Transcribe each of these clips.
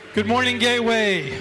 Good morning, Gateway.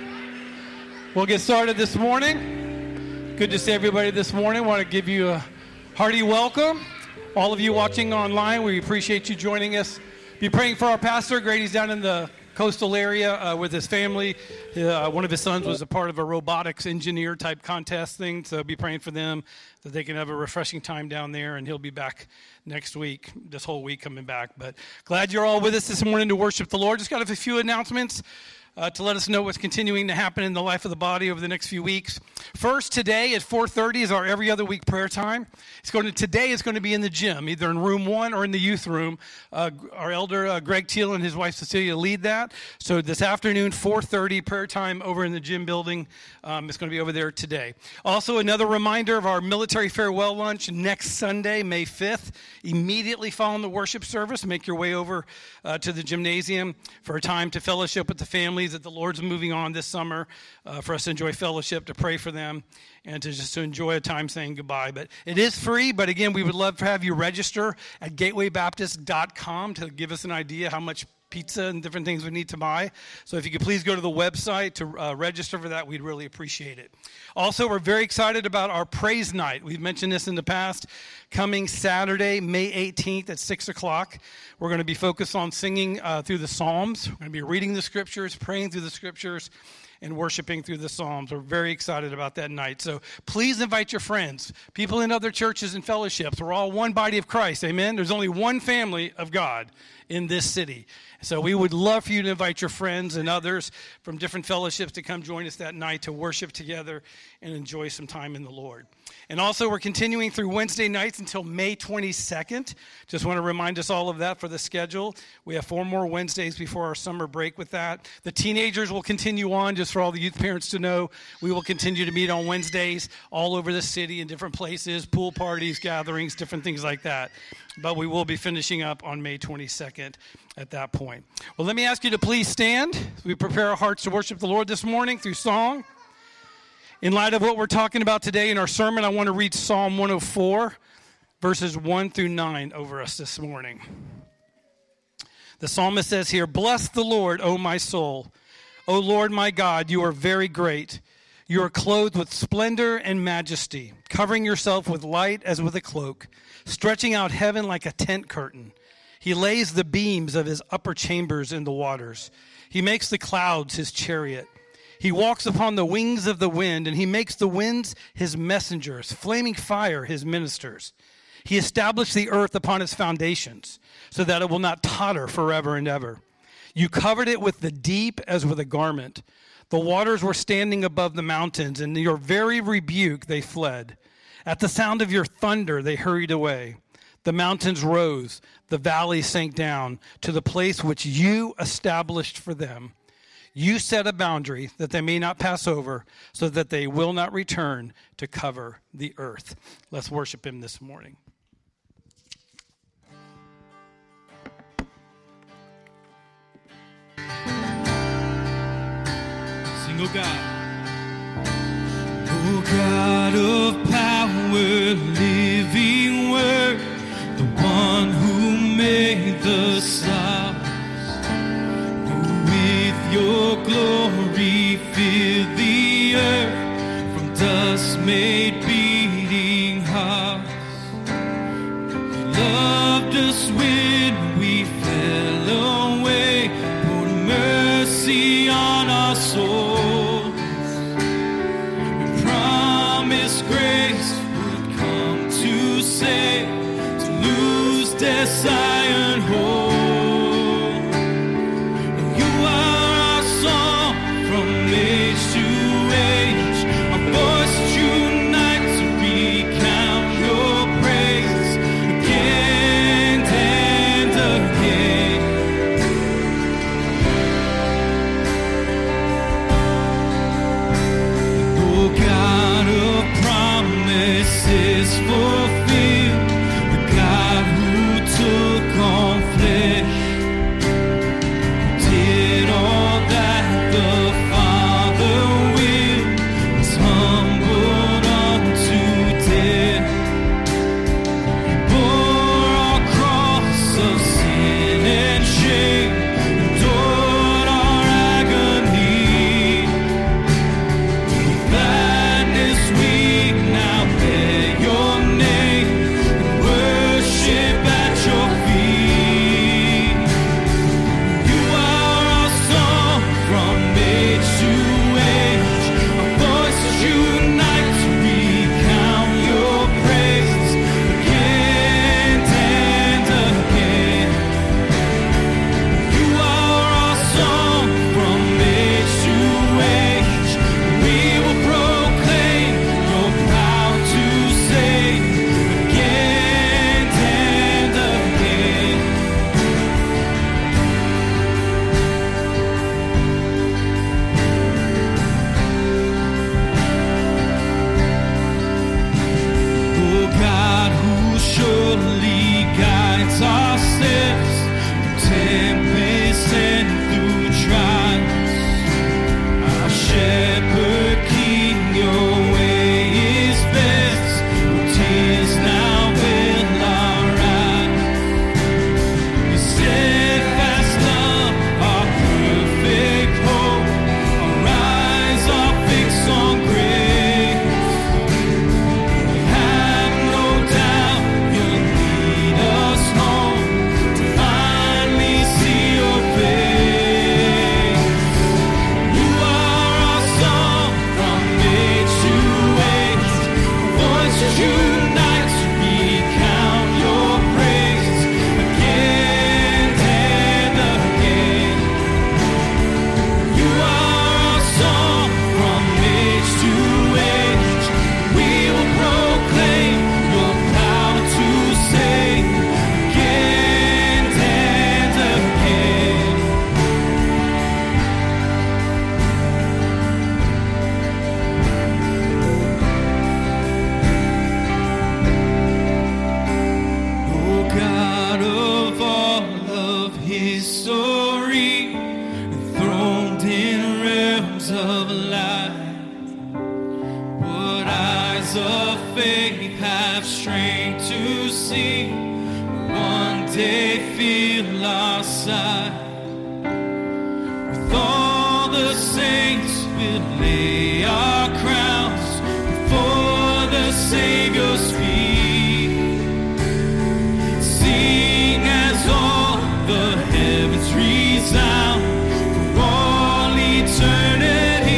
We'll get started this morning. Good to see everybody this morning. I want to give you a hearty welcome. All of you watching online, we appreciate you joining us. Be praying for our pastor. Grady's down in the coastal area with his family. One of his sons was a part of a robotics engineer type contest thing, so be praying for them that they can have a refreshing time down there, and he'll be back next week, this whole week coming back. But glad you're all with us this morning to worship the Lord. Just got a few announcements to let us know what's continuing to happen in the life of the body over the next few weeks. First, today at 4:30 is our every other week prayer time. Today is going to be in the gym, either in room 1 or in the youth room. Our elder, Greg Teal, and his wife, Cecilia, lead that. So this afternoon, 4:30, prayer time over in the gym building. It's going to be over there today. Also, another reminder of our military farewell lunch next Sunday, May 5th. Immediately following the worship service, make your way over to the gymnasium for a time to fellowship with the families that the Lord's moving on this summer, for us to enjoy fellowship, to pray for them, and to enjoy a time saying goodbye. But it is free, but again, we would love to have you register at gatewaybaptist.com to give us an idea how much pizza and different things we need to buy. So if you could please go to the website to register for that, we'd really appreciate it. Also, we're very excited about our praise night. We've mentioned this in the past. Coming Saturday, May 18th at 6 o'clock, we're going to be focused on singing through the Psalms. We're going to be reading the Scriptures, praying through the Scriptures, and worshiping through the Psalms. We're very excited about that night. So please invite your friends, people in other churches and fellowships. We're all one body of Christ, amen? There's only one family of God in this city. So we would love for you to invite your friends and others from different fellowships to come join us that night to worship together and enjoy some time in the Lord. And also, we're continuing through Wednesday nights until May 22nd. Just want to remind us all of that for the schedule. We have 4 more Wednesdays before our summer break with that. The teenagers will continue on, just for all the youth parents to know. We will continue to meet on Wednesdays all over the city in different places, pool parties, gatherings, different things like that. But we will be finishing up on May 22nd at that point. Well, let me ask you to please stand as we prepare our hearts to worship the Lord this morning through song. In light of what we're talking about today in our sermon, I want to read Psalm 104, verses 1 through 9 over us this morning. The psalmist says here, "Bless the Lord, O my soul. O Lord my God, you are very great. You are clothed with splendor and majesty, covering yourself with light as with a cloak, stretching out heaven like a tent curtain. He lays the beams of his upper chambers in the waters. He makes the clouds his chariot. He walks upon the wings of the wind, and he makes the winds his messengers, flaming fire his ministers. He established the earth upon its foundations, so that it will not totter forever and ever. You covered it with the deep as with a garment. The waters were standing above the mountains, and your very rebuke they fled. At the sound of your thunder they hurried away. The mountains rose, the valleys sank down to the place which you established for them. You set a boundary that they may not pass over, so that they will not return to cover the earth." Let's worship him this morning. Sing, "O God." O God of power, living word, the one who made the stars, your glory fill the earth, from dust made beating hearts. You loved us when we fell away, poured mercy on our souls. You promised grace would come to save, to lose death's iron hold. Fulfilled, the God who took eyes of faith have strength to see. One day feel our sight. With all the saints we'll lay our crowns before the Savior's feet. Sing as all the heavens resound for all eternity.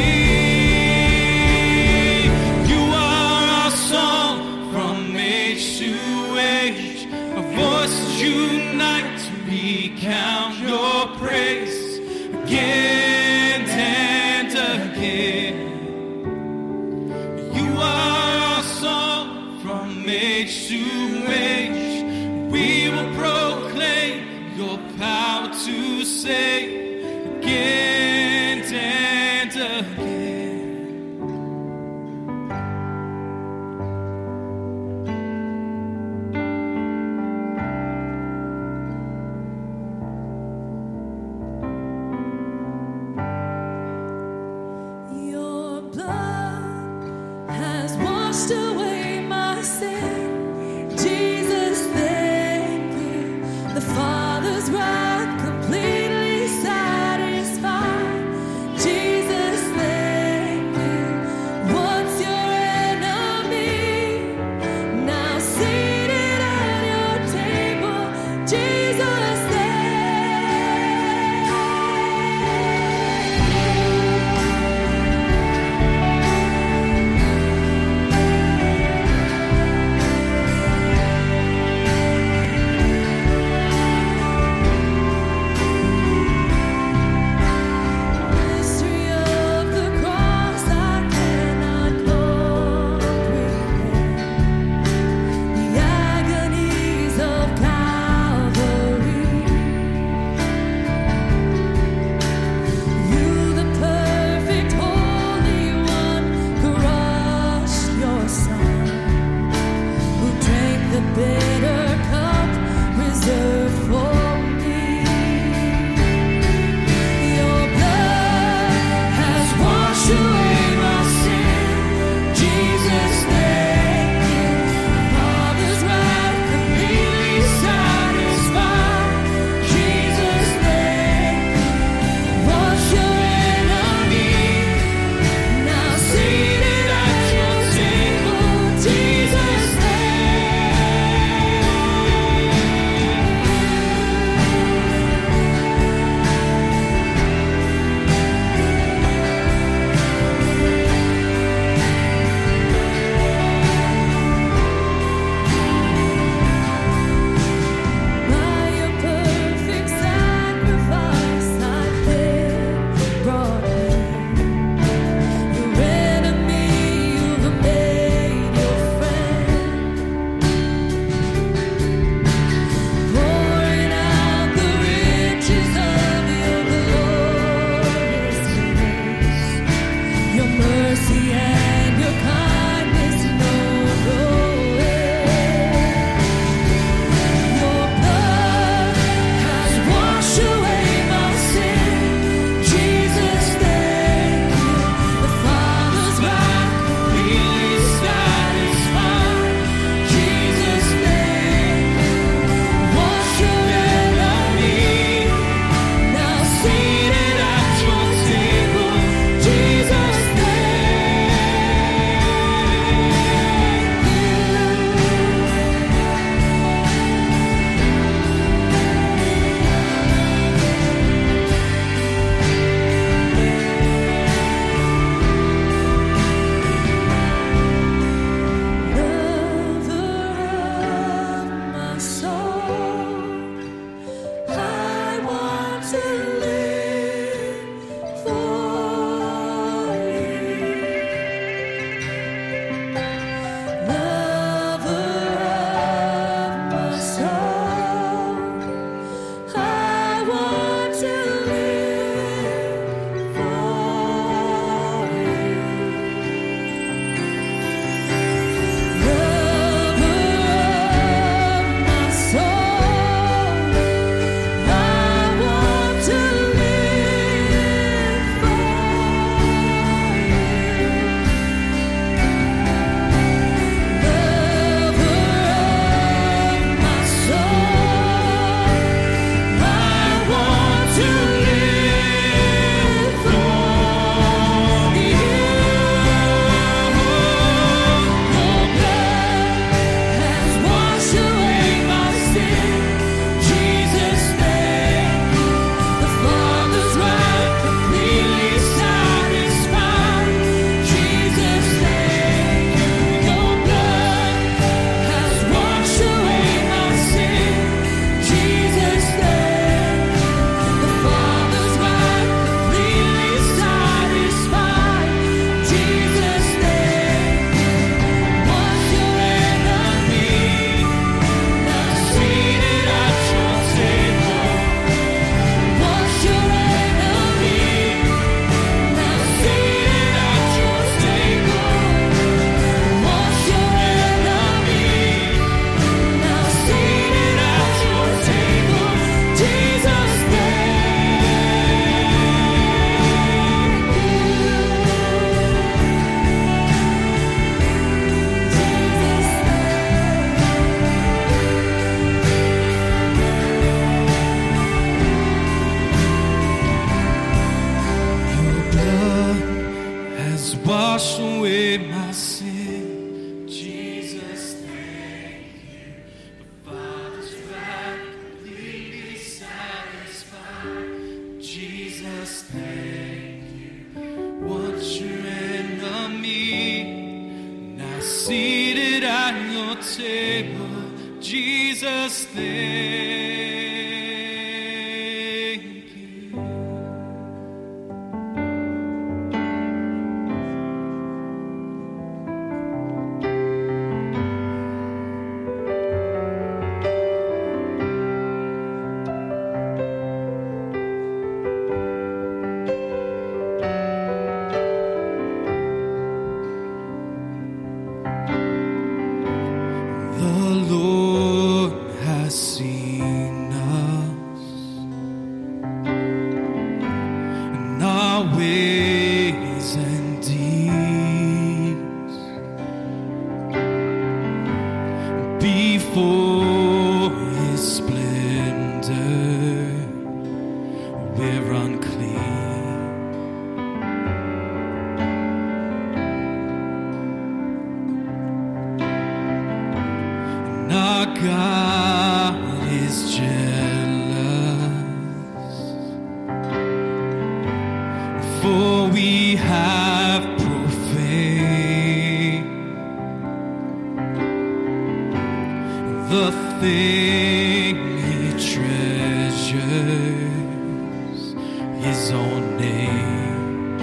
You are our song from age to age. Our voices unite to recount your praise again and again. You are our song from age to age. We will proclaim your power to save again and again. Your blood has washed away my sin. Jesus, thank you. The Father's wrath completely sin. Jesus, thank you. The Father's wrath completely satisfied. Jesus, thank you. Once your enemy, now seated at your table. Jesus, thank you. The Lord has seen us and our ways and deeds. Before His splendor, we're unclean. And our God is jealous, for we have profaned the thing He treasures, His own name.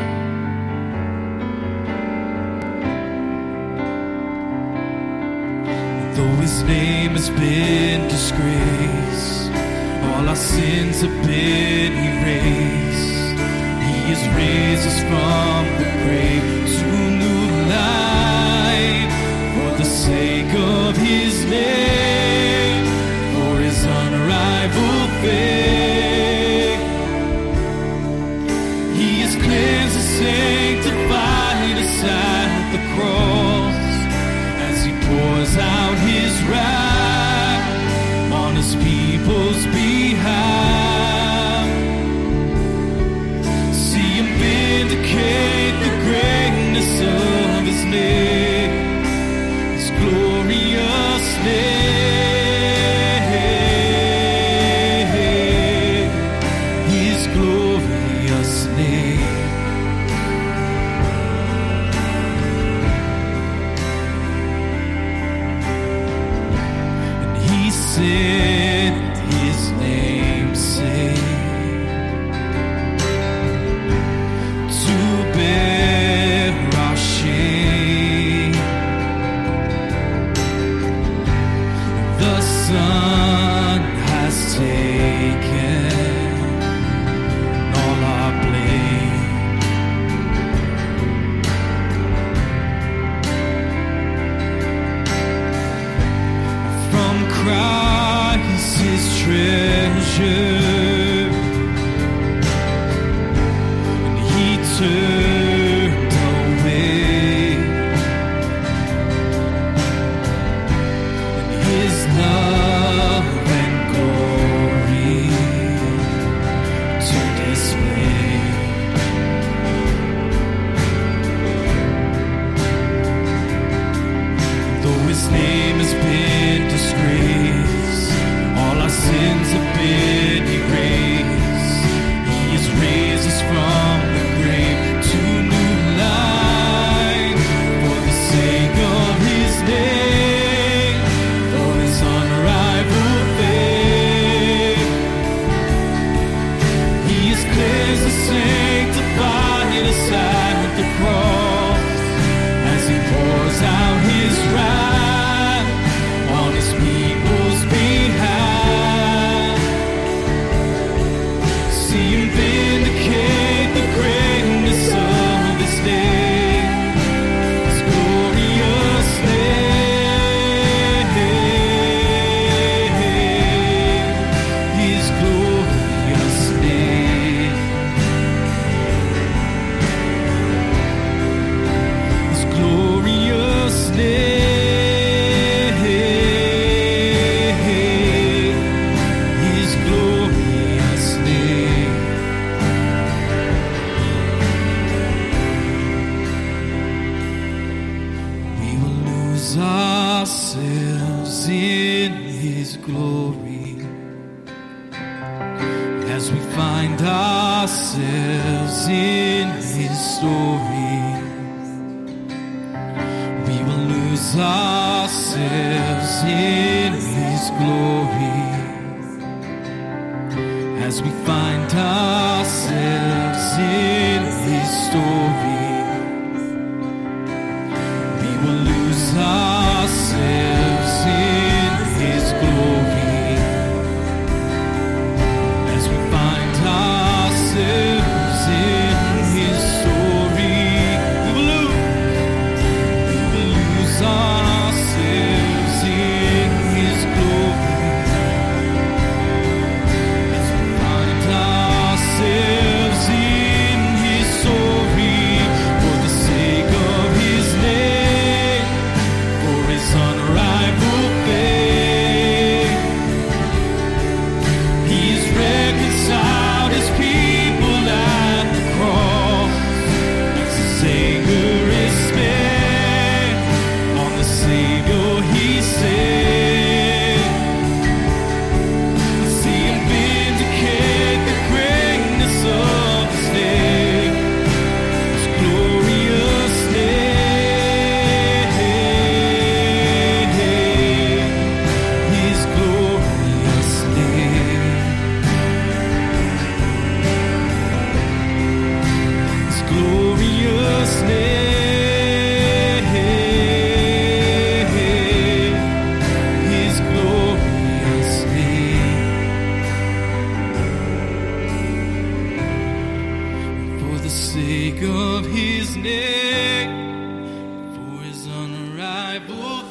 Though His name has been disgraced, all our sins have been erased. He has raised us from the grave to new life for the sake of His name, for His unrivaled fame. He has cleansed and sanctified us at the cross as He pours out His wrath on His people's behalf. See Him vindicate the greatness of His name, His glorious name, His glorious name. And He sent His namesake to bear our shame. The Son has taken all our blame. From Christ His treasure, and He turned away, and His love and glory to display. Though His name has been disgraced, all our sins have been erased. He has raised us from the grave to new life for the sake of His name, for His unrivaled fame. He has cleansed and sanctified us at the cross as He pours out His wrath lose ourselves in His glory, as we find ourselves in His story, we will lose ourselves in His glory, as we find ourselves in His story. Lose ourselves in His glory, as we find ourselves in His story. We will lose ourselves in His glory, as we find ourselves in His story, for the sake of His name, His unrivaled faith. He's reconciled His people at the cross, as His anger is spent on the Savior He sent. See Him vindicate the greatness of His name, His glorious name. Glorious name, His glorious name. For the sake of His name, for His unrivaled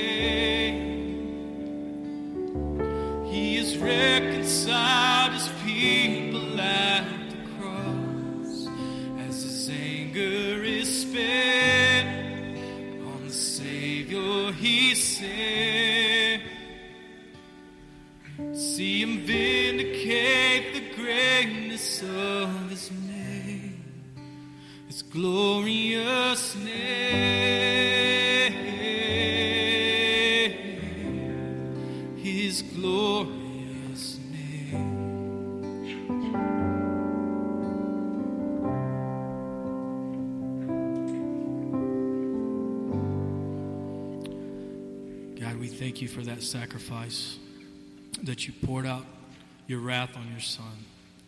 fame, He has reconciled His people at the cross, as His anger is spent on the Savior He sent. See Him vindicate the greatness of His name, His glorious name, His glorious name. God, we thank You for that sacrifice, that You poured out Your wrath on Your Son.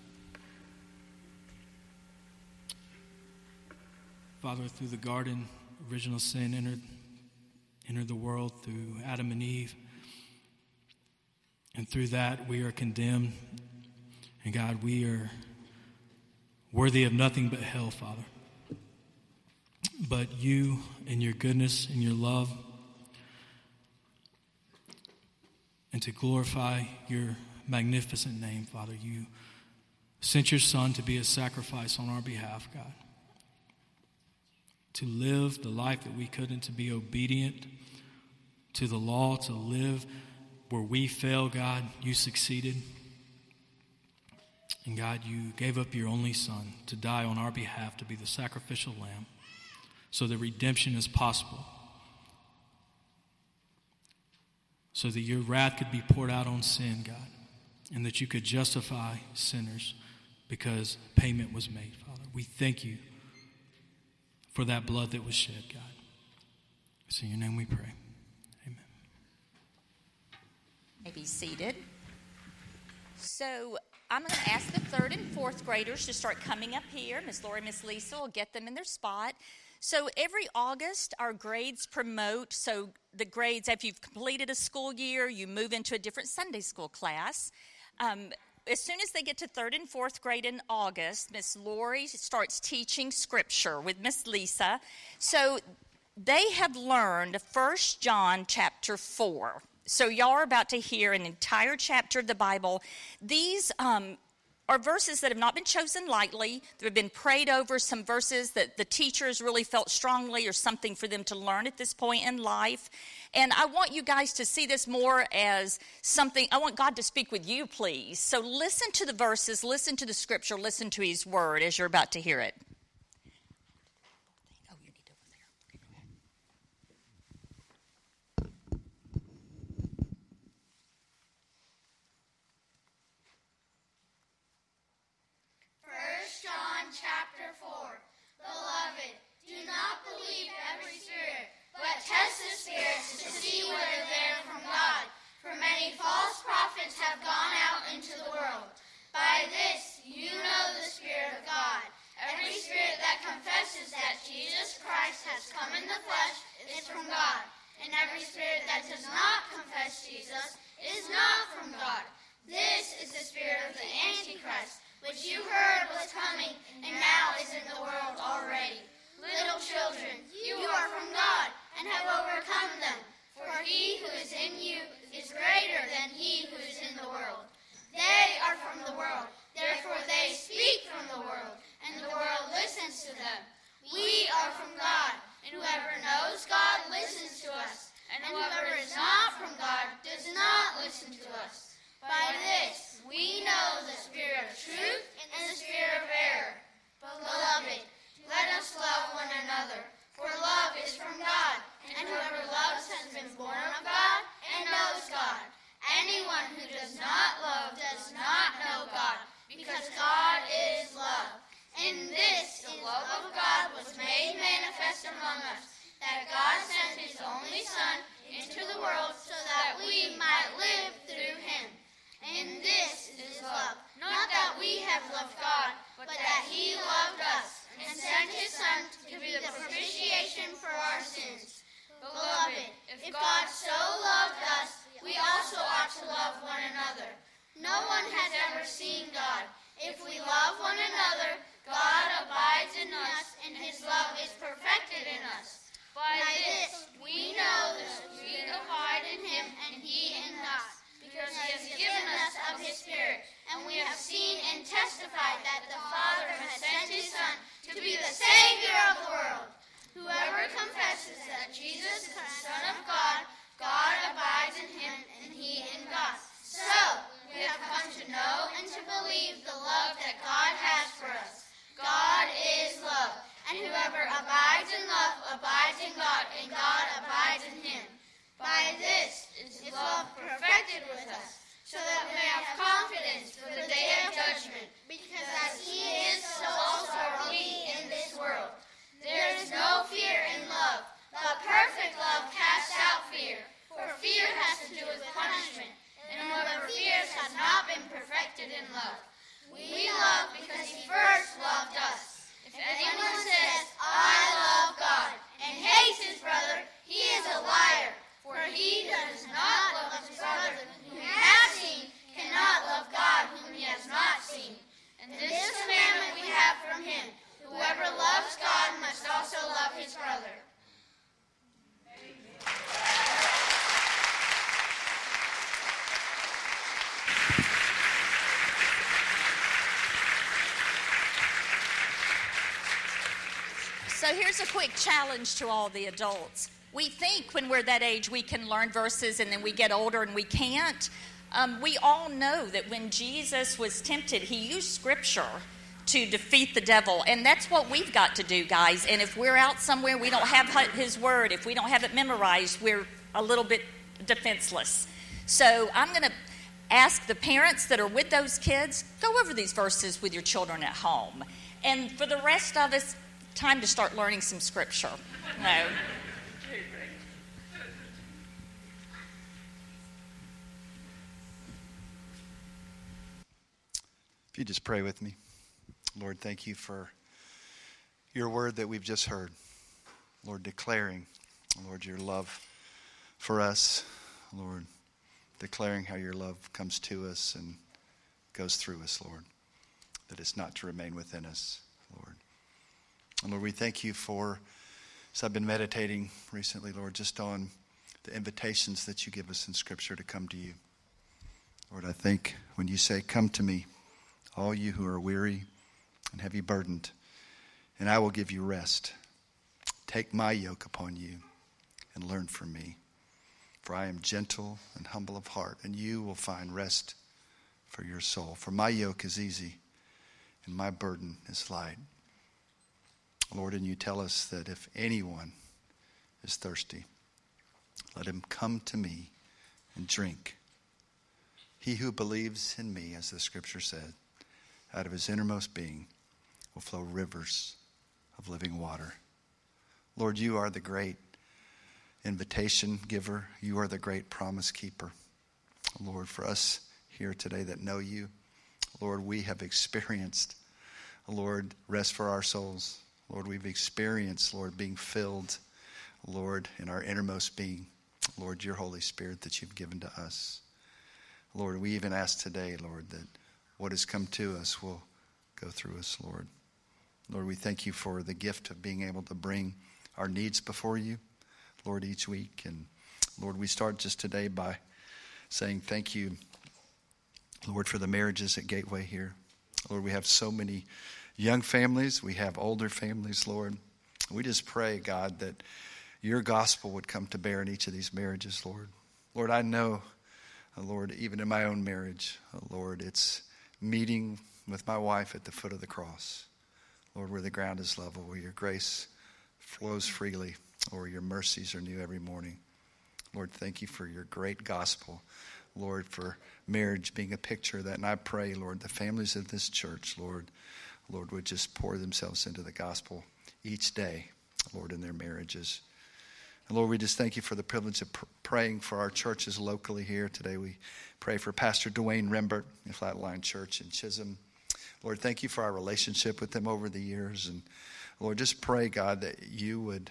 Father, through the garden, original sin entered the world through Adam and Eve. And through that, we are condemned. And God, we are worthy of nothing but hell, Father. But You, in Your goodness and Your love, and to glorify Your magnificent name, Father, You sent Your Son to be a sacrifice on our behalf, God. To live the life that we couldn't, to be obedient to the law, to live where we fail, God, You succeeded. And God, You gave up Your only Son to die on our behalf, to be the sacrificial lamb, so that redemption is possible, so that Your wrath could be poured out on sin, God, and that You could justify sinners because payment was made, Father. We thank You for that blood that was shed, God. It's in Your name we pray. Amen. May be seated. So I'm going to ask the 3rd and 4th graders to start coming up here. Miss Lori, Miss Lisa will get them in their spot. So every August, our grades promote. So the grades, if you've completed a school year, you move into a different Sunday school class. As soon as they get to 3rd and 4th grade in August, Miss Lori starts teaching Scripture with Miss Lisa. So they have learned 1 John chapter 4. So y'all are about to hear an entire chapter of the Bible. These are verses that have not been chosen lightly. They've been prayed over, some verses that the teachers really felt strongly or something for them to learn at this point in life. And I want you guys to see this more as something, I want God to speak with you, please. So listen to the verses, listen to the Scripture, listen to His Word as you're about to hear it. many false prophets have gone out into the world. By this you know the Spirit of God. Every spirit that confesses that Jesus Christ has come in the flesh is from God. And every spirit that does not confess Jesus is not from God. This is the spirit of the Antichrist, which you heard was coming and now is in the world already. Little children, you are from God and have overcome them. For he who is in you is greater than he who is in the world. They are from the world, therefore they speak from the world, and the world listens to them. We are from God, and whoever knows God listens to us, and whoever is not from God does not listen to us. By this we know the spirit of truth and the spirit of error. Beloved, let us love one another, for love is from God, and whoever loves has been born of God and knows God. Anyone who does not love does not know God, because God is love. In this, the love of God was made manifest among us, that God sent his only Son into the world so that we might live through him. In this is love, not that we have loved God, but that he loved us and sent his Son to be the propitiation for our sins. Beloved, if God so loved us, we also ought to love one another. No one has ever seen God. If we love one another, God abides in us, and his love is perfected in us. By this we know that we abide in him, and he in us, because he has given us of his Spirit. And we have seen and testified that the Father has sent his Son to be the Savior of the world. Whoever confesses that Jesus is the Son of God, God abides in him, and he in God. So, we have come to know and to believe the love that God has for us. God is love, and whoever abides in love abides in God, and God abides in him. By this is love perfected with us, so that we may have confidence for the day of judgment, because as he is, so also are we in this world. There is no fear in love, but perfect love casts out fear, for fear has to do with punishment, and whoever fears has not been perfected in love. We love because he first loved us. If anyone says, I love God, and hates his brother, he is a liar. For he who does not love his brother whom he has seen cannot love God whom he has not seen. And this commandment we have from him, whoever loves God must also love his brother. So here's a quick challenge to all the adults. We think when we're that age we can learn verses and then we get older and we can't. We all know that when Jesus was tempted, he used Scripture to defeat the devil. And that's what we've got to do, guys. And if we're out somewhere, we don't have his word. If we don't have it memorized, we're a little bit defenseless. So I'm going to ask the parents that are with those kids, go over these verses with your children at home. And for the rest of us, time to start learning some Scripture. No. If you just pray with me. Lord, thank you for your word that we've just heard. Lord, declaring, Lord, your love for us. Lord, declaring how your love comes to us and goes through us, Lord. That it's not to remain within us, Lord. And Lord, we thank you for, as I've been meditating recently, Lord, just on the invitations that you give us in Scripture to come to you. Lord, I think when you say, come to me, all you who are weary and heavy burdened, and I will give you rest. Take my yoke upon you and learn from me. For I am gentle and humble of heart, and you will find rest for your soul. For my yoke is easy and my burden is light. Lord, and you tell us that if anyone is thirsty, let him come to me and drink. He who believes in me, as the Scripture said, out of his innermost being will flow rivers of living water. Lord, you are the great invitation giver. You are the great promise keeper. Lord, for us here today that know you, Lord, we have experienced, Lord, rest for our souls. Lord, we've experienced, Lord, being filled, Lord, in our innermost being. Lord, your Holy Spirit that you've given to us. Lord, we even ask today, Lord, that what has come to us will go through us, Lord. Lord, we thank you for the gift of being able to bring our needs before you, Lord, each week. And Lord, we start just today by saying thank you, Lord, for the marriages at Gateway here. Lord, we have so many young families. We have older families, Lord. We just pray, God, that your gospel would come to bear in each of these marriages, Lord. Lord, I know, Lord, even in my own marriage, Lord, it's meeting with my wife at the foot of the cross. Lord, where the ground is level, where your grace flows freely, or your mercies are new every morning. Lord, thank you for your great gospel. Lord, for marriage being a picture of that. And I pray, Lord, the families of this church, Lord, would just pour themselves into the gospel each day, Lord, in their marriages. And Lord, we just thank you for the privilege of praying for our churches locally here. Today we pray for Pastor Dwayne Rembert in Flatline Church in Chisholm. Lord, thank you for our relationship with them over the years. And Lord, just pray, God, that you would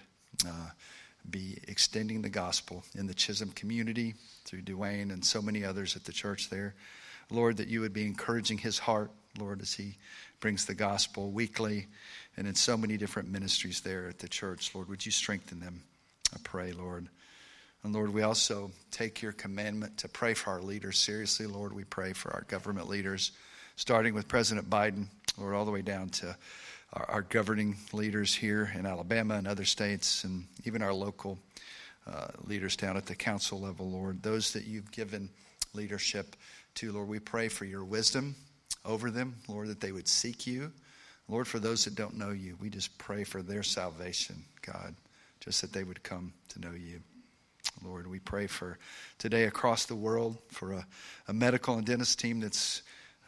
be extending the gospel in the Chisholm community through Dwayne and so many others at the church there. Lord, that you would be encouraging his heart, Lord, as he brings the gospel weekly and in so many different ministries there at the church. Lord, would you strengthen them? I pray, Lord. And Lord, we also take your commandment to pray for our leaders seriously. Lord, we pray for our government leaders, starting with President Biden, Lord, all the way down to our governing leaders here in Alabama and other states, and even our local leaders down at the council level, Lord. Those that you've given leadership to, Lord, we pray for your wisdom over them, Lord, that they would seek you. Lord, for those that don't know you, we just pray for their salvation, God, just that they would come to know you. Lord, we pray for today across the world for a medical and dentist team that's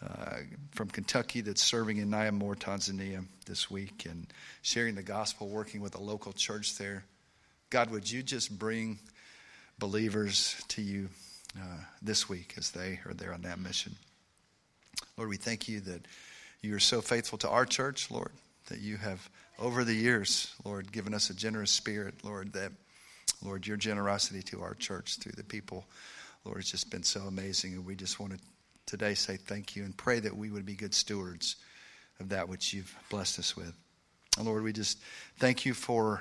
from Kentucky that's serving in Nyamor, Tanzania this week and sharing the gospel, working with a local church there. God, would you just bring believers to you this week as they are there on that mission? Lord, we thank you that you are so faithful to our church, Lord, that you have over the years, Lord, given us a generous spirit, Lord, that, Lord, your generosity to our church through the people, Lord, has just been so amazing. And we just want to today say thank you and pray that we would be good stewards of that which you've blessed us with. And Lord, we just thank you for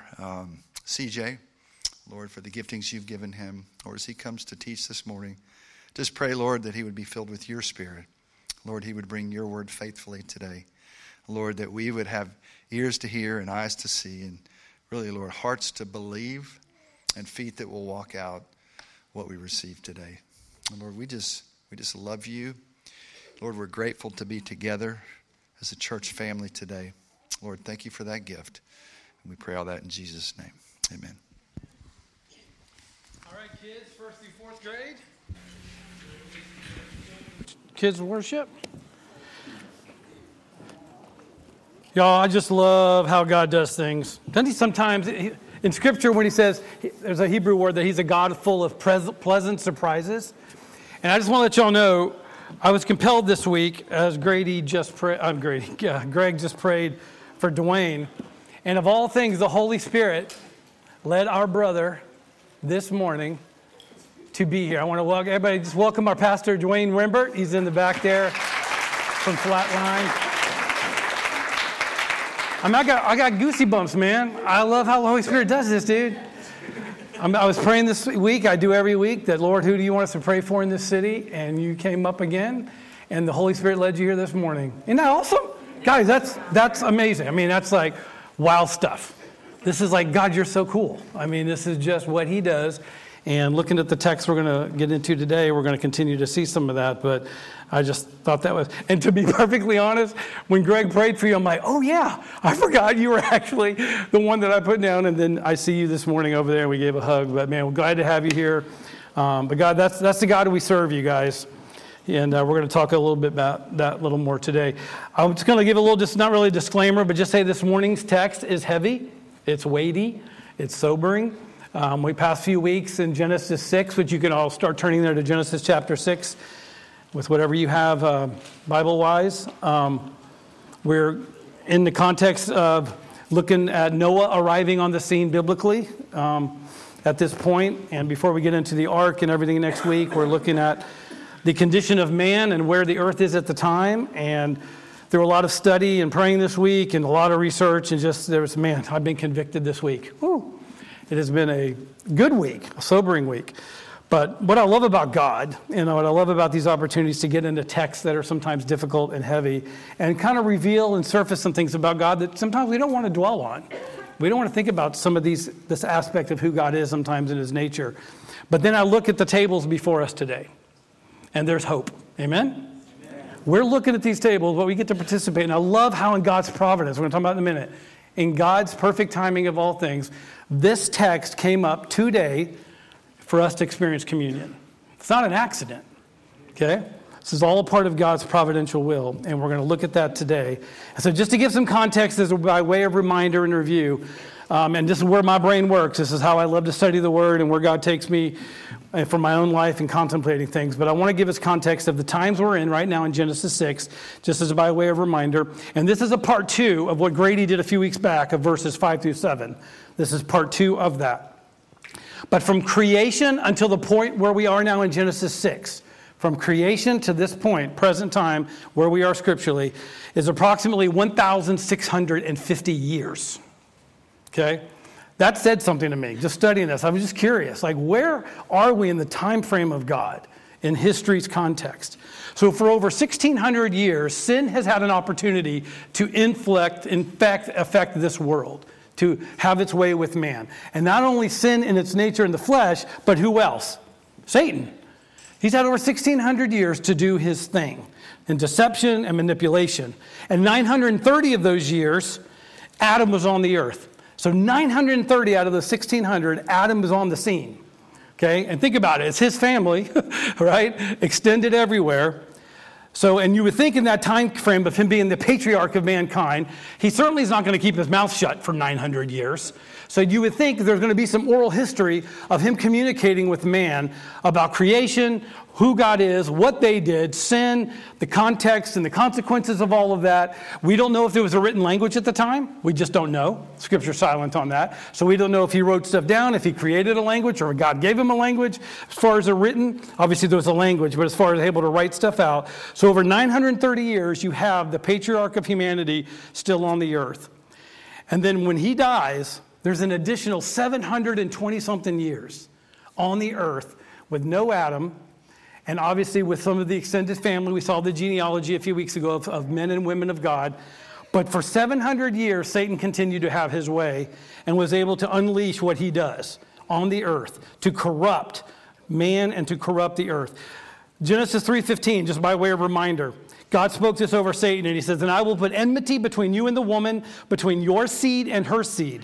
CJ, Lord, for the giftings you've given him. Lord, as he comes to teach this morning, just pray, Lord, that he would be filled with your spirit. Lord, he would bring your word faithfully today. Lord, that we would have ears to hear and eyes to see and really, Lord, hearts to believe and feet that will walk out what we receive today. And Lord, we just love you. Lord, we're grateful to be together as a church family today. Lord, thank you for that gift. And we pray all that in Jesus' name. Amen. All right, kids, 1st through 4th grade. Kids worship. Y'all, I just love how God does things. Doesn't he sometimes, in Scripture, when he says, there's a Hebrew word that he's a God full of pleasant surprises. And I just want to let y'all know, I was compelled this week, as Greg just prayed for Dwayne. And of all things, the Holy Spirit led our brother this morning to be here. I want to welcome everybody. Just welcome our pastor, Dwayne Rembert. He's in the back there from Flatline. I got goosey bumps, man. I love how the Holy Spirit does this, dude. I was praying this week, I do every week, that, Lord, who do you want us to pray for in this city? And you came up again, and the Holy Spirit led you here this morning. Isn't that awesome? Guys, that's amazing. I mean, that's like wow stuff. This is like, God, you're so cool. I mean, this is just what he does. And looking at the text we're going to get into today, we're going to continue to see some of that. But I just thought that was, and to be perfectly honest, when Greg prayed for you, I'm like, oh yeah, I forgot you were actually the one that I put down. And then I see you this morning over there, and we gave a hug. But man, we're glad to have you here. But God, that's the God we serve, you guys. And we're going to talk a little bit about that a little more today. I'm just going to give a little, just not really a disclaimer, but just say this morning's text is heavy, it's weighty, it's sobering. We passed a few weeks in Genesis 6, which you can all start turning there to Genesis chapter 6 with whatever you have Bible-wise. We're in the context of looking at Noah arriving on the scene biblically at this point. And before we get into the ark and everything next week, we're looking at the condition of man and where the earth is at the time. And there were a lot of study and praying this week and a lot of research. And I've been convicted this week. Woo. It has been a good week, a sobering week. But what I love about God, what I love about these opportunities to get into texts that are sometimes difficult and heavy and kind of reveal and surface some things about God that sometimes we don't want to dwell on. We don't want to think about some of this aspect of who God is sometimes in his nature. But then I look at the tables before us today, and there's hope. Amen? We're looking at these tables, but we get to participate. And I love how in God's providence, we're going to talk about it in a minute, in God's perfect timing of all things, this text came up today for us to experience communion. It's not an accident, okay? This is all a part of God's providential will, and we're going to look at that today. And so just to give some context as by way of reminder and review, and this is where my brain works. This is how I love to study the Word and where God takes me for my own life and contemplating things. But I want to give us context of the times we're in right now in Genesis 6, just as by way of reminder. And this is a part 2 of what Grady did a few weeks back of verses 5 through 7. This is part 2 of that. But from creation until the point where we are now in Genesis 6, from creation to this point, present time, where we are scripturally, is approximately 1,650 years. Okay? That said something to me, just studying this. I was just curious, where are we in the time frame of God in history's context? So for over 1,600 years, sin has had an opportunity to affect this world, to have its way with man. And not only sin in its nature in the flesh, but who else? Satan. He's had over 1,600 years to do his thing in deception and manipulation. And 930 of those years, Adam was on the earth. So 930 out of the 1,600, Adam was on the scene. Okay? And think about it. It's his family, right? Extended everywhere. So, and you would think in that time frame of him being the patriarch of mankind, he certainly is not going to keep his mouth shut for 900 years. So you would think there's going to be some oral history of him communicating with man about creation, who God is, what they did, sin, the context and the consequences of all of that. We don't know if there was a written language at the time. We just don't know. Scripture's silent on that. So we don't know if he wrote stuff down, if he created a language, or God gave him a language. As far as a written, obviously there was a language, but as far as able to write stuff out. So over 930 years, you have the patriarch of humanity still on the earth. And then when he dies, there's an additional 720-something years on the earth with no Adam, and obviously with some of the extended family. We saw the genealogy a few weeks ago of men and women of God. But for 700 years, Satan continued to have his way and was able to unleash what he does on the earth to corrupt man and to corrupt the earth. Genesis 3:15, just by way of reminder, God spoke this over Satan, and he says, "And I will put enmity between you and the woman, between your seed and her seed.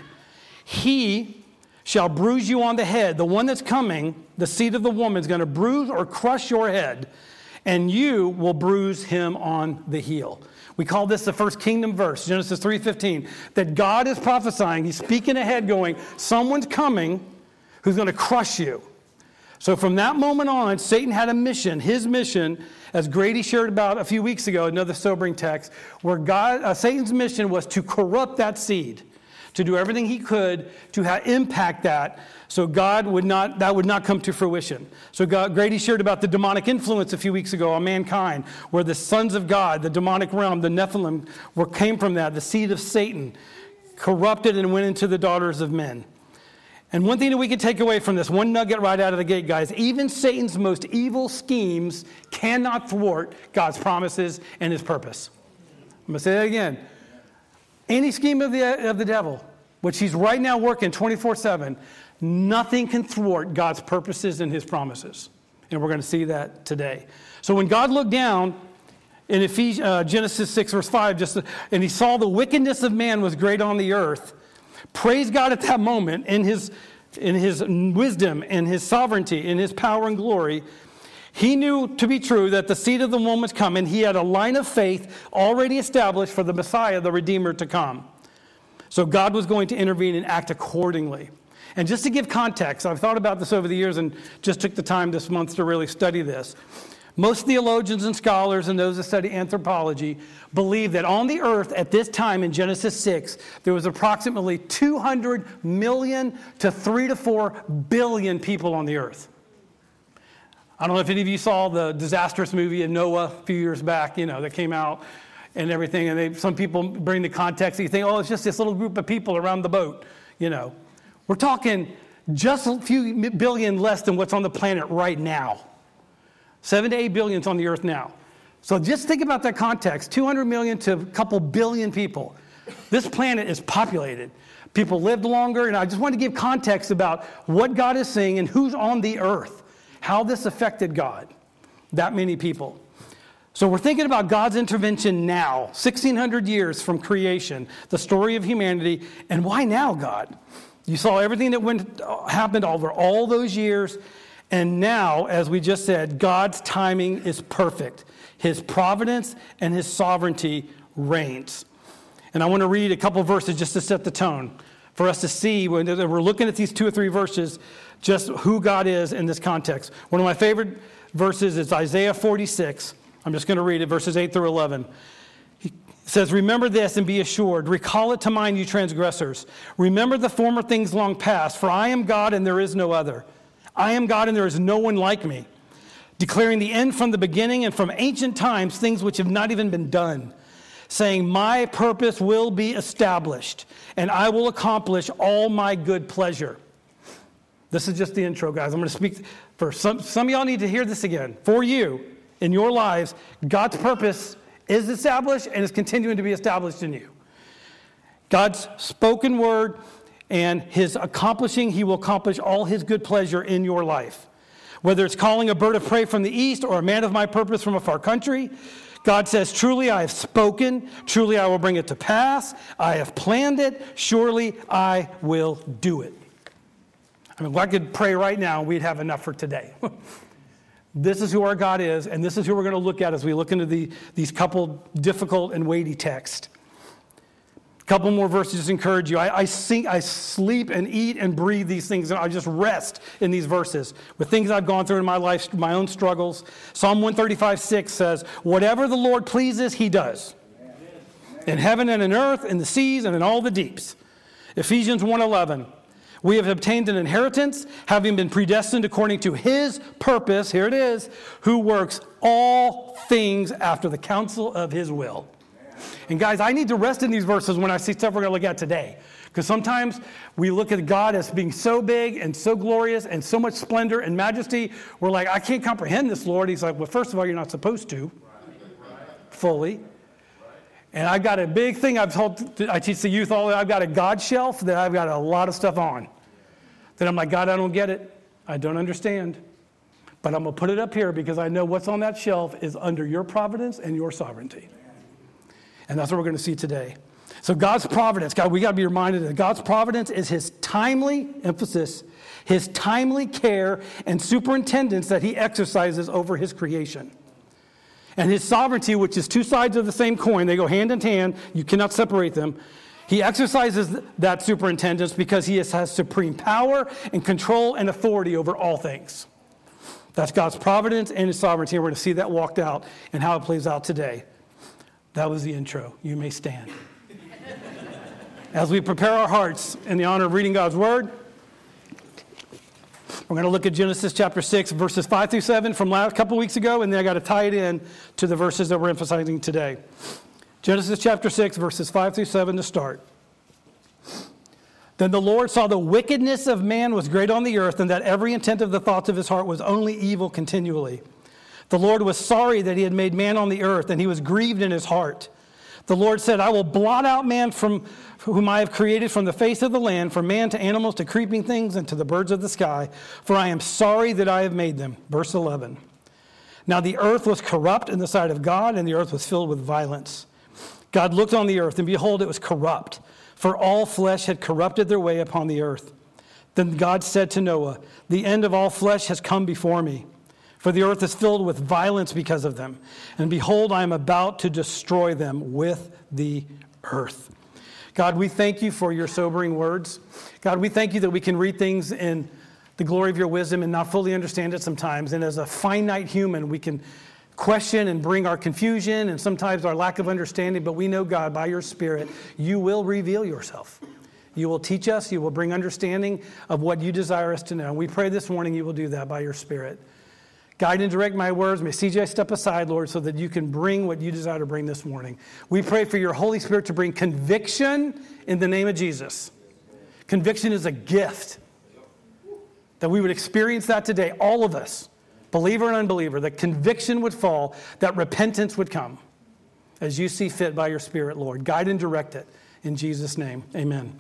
He shall bruise you on the head." The one that's coming, the seed of the woman, is going to bruise or crush your head, and you will bruise him on the heel. We call this the first kingdom verse, Genesis 3:15, that God is prophesying. He's speaking ahead going, someone's coming who's going to crush you. So from that moment on, Satan had a mission, his mission, as Grady shared about a few weeks ago, another sobering text, where Satan's mission was to corrupt that seed, to do everything he could to impact that, so that would not come to fruition. So Grady shared about the demonic influence a few weeks ago on mankind, where the sons of God, the demonic realm, the Nephilim, came from that, the seed of Satan, corrupted and went into the daughters of men. And one thing that we can take away from this, one nugget right out of the gate, guys, even Satan's most evil schemes cannot thwart God's promises and his purpose. I'm going to say that again. Any scheme of the devil, which he's right now working 24/7, nothing can thwart God's purposes and his promises. And we're going to see that today. So when God looked down in Genesis 6, verse 5, and he saw the wickedness of man was great on the earth, praise God at that moment in his wisdom and his sovereignty, in his power and glory. He knew to be true that the seed of the woman was coming. He had a line of faith already established for the Messiah, the Redeemer, to come. So God was going to intervene and act accordingly. And just to give context, I've thought about this over the years and just took the time this month to really study this. Most theologians and scholars and those that study anthropology believe that on the earth at this time in Genesis 6, there was approximately 200 million to 3 to 4 billion people on the earth. I don't know if any of you saw the disastrous movie of Noah a few years back, that came out and everything. And some people bring the context and you think, it's just this little group of people around the boat, We're talking just a few billion less than what's on the planet right now. 7 to 8 billion is on the earth now. So just think about that context, 200 million to a couple billion people. This planet is populated. People lived longer, and I just want to give context about what God is saying and who's on the earth, how this affected God, that many people. So we're thinking about God's intervention now, 1,600 years from creation, the story of humanity, and why now, God? You saw everything that happened over all those years. And now, as we just said, God's timing is perfect. His providence and his sovereignty reigns. And I want to read a couple verses just to set the tone for us to see when we're looking at these 2 or 3 verses, just who God is in this context. One of my favorite verses is Isaiah 46. I'm just going to read it, verses 8 through 11. He says, "Remember this and be assured. Recall it to mind, you transgressors. Remember the former things long past, for I am God and there is no other. I am God and there is no one like me, declaring the end from the beginning and from ancient times things which have not even been done, saying my purpose will be established and I will accomplish all my good pleasure." This is just the intro, guys. I'm going to speak for some of y'all need to hear this again. For you, in your lives, God's purpose is established and is continuing to be established in you. God's spoken word and his accomplishing, he will accomplish all his good pleasure in your life. Whether it's calling a bird of prey from the east or a man of my purpose from a far country, God says, truly I have spoken, truly I will bring it to pass, I have planned it, surely I will do it. I mean, if I could pray right now, we'd have enough for today. This is who our God is, and this is who we're going to look at as we look into these couple difficult and weighty texts. A couple more verses to encourage you. I sleep and eat and breathe these things, and I just rest in these verses with things I've gone through in my life, my own struggles. Psalm 135:6 says, "Whatever the Lord pleases, he does. In heaven and in earth, in the seas and in all the deeps." Ephesians 1:11, "We have obtained an inheritance, having been predestined according to his purpose," here it is, "who works all things after the counsel of his will." And guys, I need to rest in these verses when I see stuff we're going to look at today. Because sometimes we look at God as being so big and so glorious and so much splendor and majesty. We're like, I can't comprehend this, Lord. He's like, well, first of all, you're not supposed to fully. And I've got a big thing I teach the youth all. I've got a God shelf that I've got a lot of stuff on. Then I'm like, God, I don't get it. I don't understand. But I'm going to put it up here because I know what's on that shelf is under your providence and your sovereignty. And that's what we're going to see today. So God's providence, God, we got to be reminded that God's providence is his timely, emphasis, his timely care and superintendence that he exercises over his creation. And his sovereignty, which is two sides of the same coin, they go hand in hand, you cannot separate them. He exercises that superintendence because he has supreme power and control and authority over all things. That's God's providence and his sovereignty. And we're going to see that walked out and how it plays out today. That was the intro. You may stand. As we prepare our hearts in the honor of reading God's word, we're going to look at Genesis chapter 6, verses 5 through 7 from a couple weeks ago, and then I got to tie it in to the verses that we're emphasizing today. Genesis chapter 6, verses 5 through 7 to start. "Then the Lord saw the wickedness of man was great on the earth, and that every intent of the thoughts of his heart was only evil continually. The Lord was sorry that he had made man on the earth, and he was grieved in his heart. The Lord said, I will blot out man from whom I have created from the face of the land, from man to animals to creeping things and to the birds of the sky, for I am sorry that I have made them." Verse 11. "Now the earth was corrupt in the sight of God, and the earth was filled with violence. God looked on the earth, and behold, it was corrupt, for all flesh had corrupted their way upon the earth. Then God said to Noah, the end of all flesh has come before me, for the earth is filled with violence because of them. And behold, I am about to destroy them with the earth." God, we thank you for your sobering words. God, we thank you that we can read things in the glory of your wisdom and not fully understand it sometimes. And as a finite human, we can question and bring our confusion and sometimes our lack of understanding. But we know, God, by your Spirit, you will reveal yourself. You will teach us. You will bring understanding of what you desire us to know. And we pray this morning you will do that by your Spirit. Guide and direct my words. May CJ step aside, Lord, so that you can bring what you desire to bring this morning. We pray for your Holy Spirit to bring conviction in the name of Jesus. Conviction is a gift. That we would experience that today, all of us, believer and unbeliever, that conviction would fall, that repentance would come as you see fit by your Spirit, Lord. Guide and direct it in Jesus' name. Amen.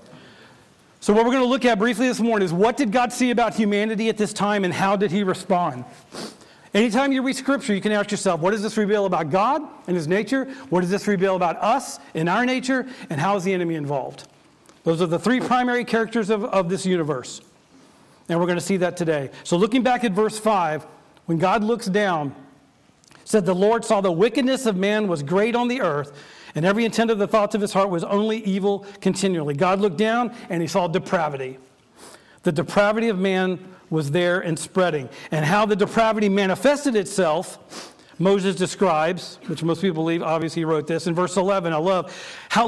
So what we're going to look at briefly this morning is what did God see about humanity at this time and how did he respond? Anytime you read Scripture, you can ask yourself, what does this reveal about God and his nature? What does this reveal about us and our nature? And how is the enemy involved? Those are the three primary characters of this universe. And we're going to see that today. So looking back at verse 5, when God looks down, it said, the Lord saw the wickedness of man was great on the earth, and every intent of the thoughts of his heart was only evil continually. God looked down and he saw depravity. The depravity of man was there and spreading. And how the depravity manifested itself, Moses describes, which most people believe, obviously he wrote this, in verse 11. I love how,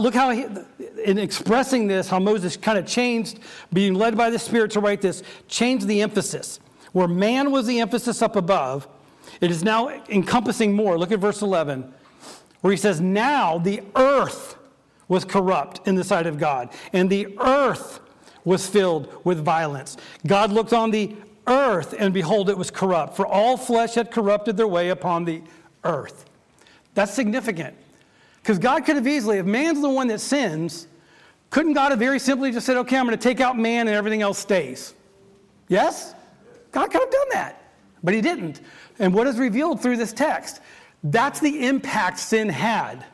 in expressing this, how Moses kind of changed, being led by the Spirit to write this, changed the emphasis. Where man was the emphasis up above, it is now encompassing more. Look at verse 11, where he says, now the earth was corrupt in the sight of God, and the earth was filled with violence. God looked on the earth, and behold, it was corrupt, for all flesh had corrupted their way upon the earth. That's significant. Because God could have easily, if man's the one that sins, couldn't God have very simply just said, okay, I'm going to take out man and everything else stays? Yes? God could have done that. But he didn't. And what is revealed through this text? That's the impact sin had.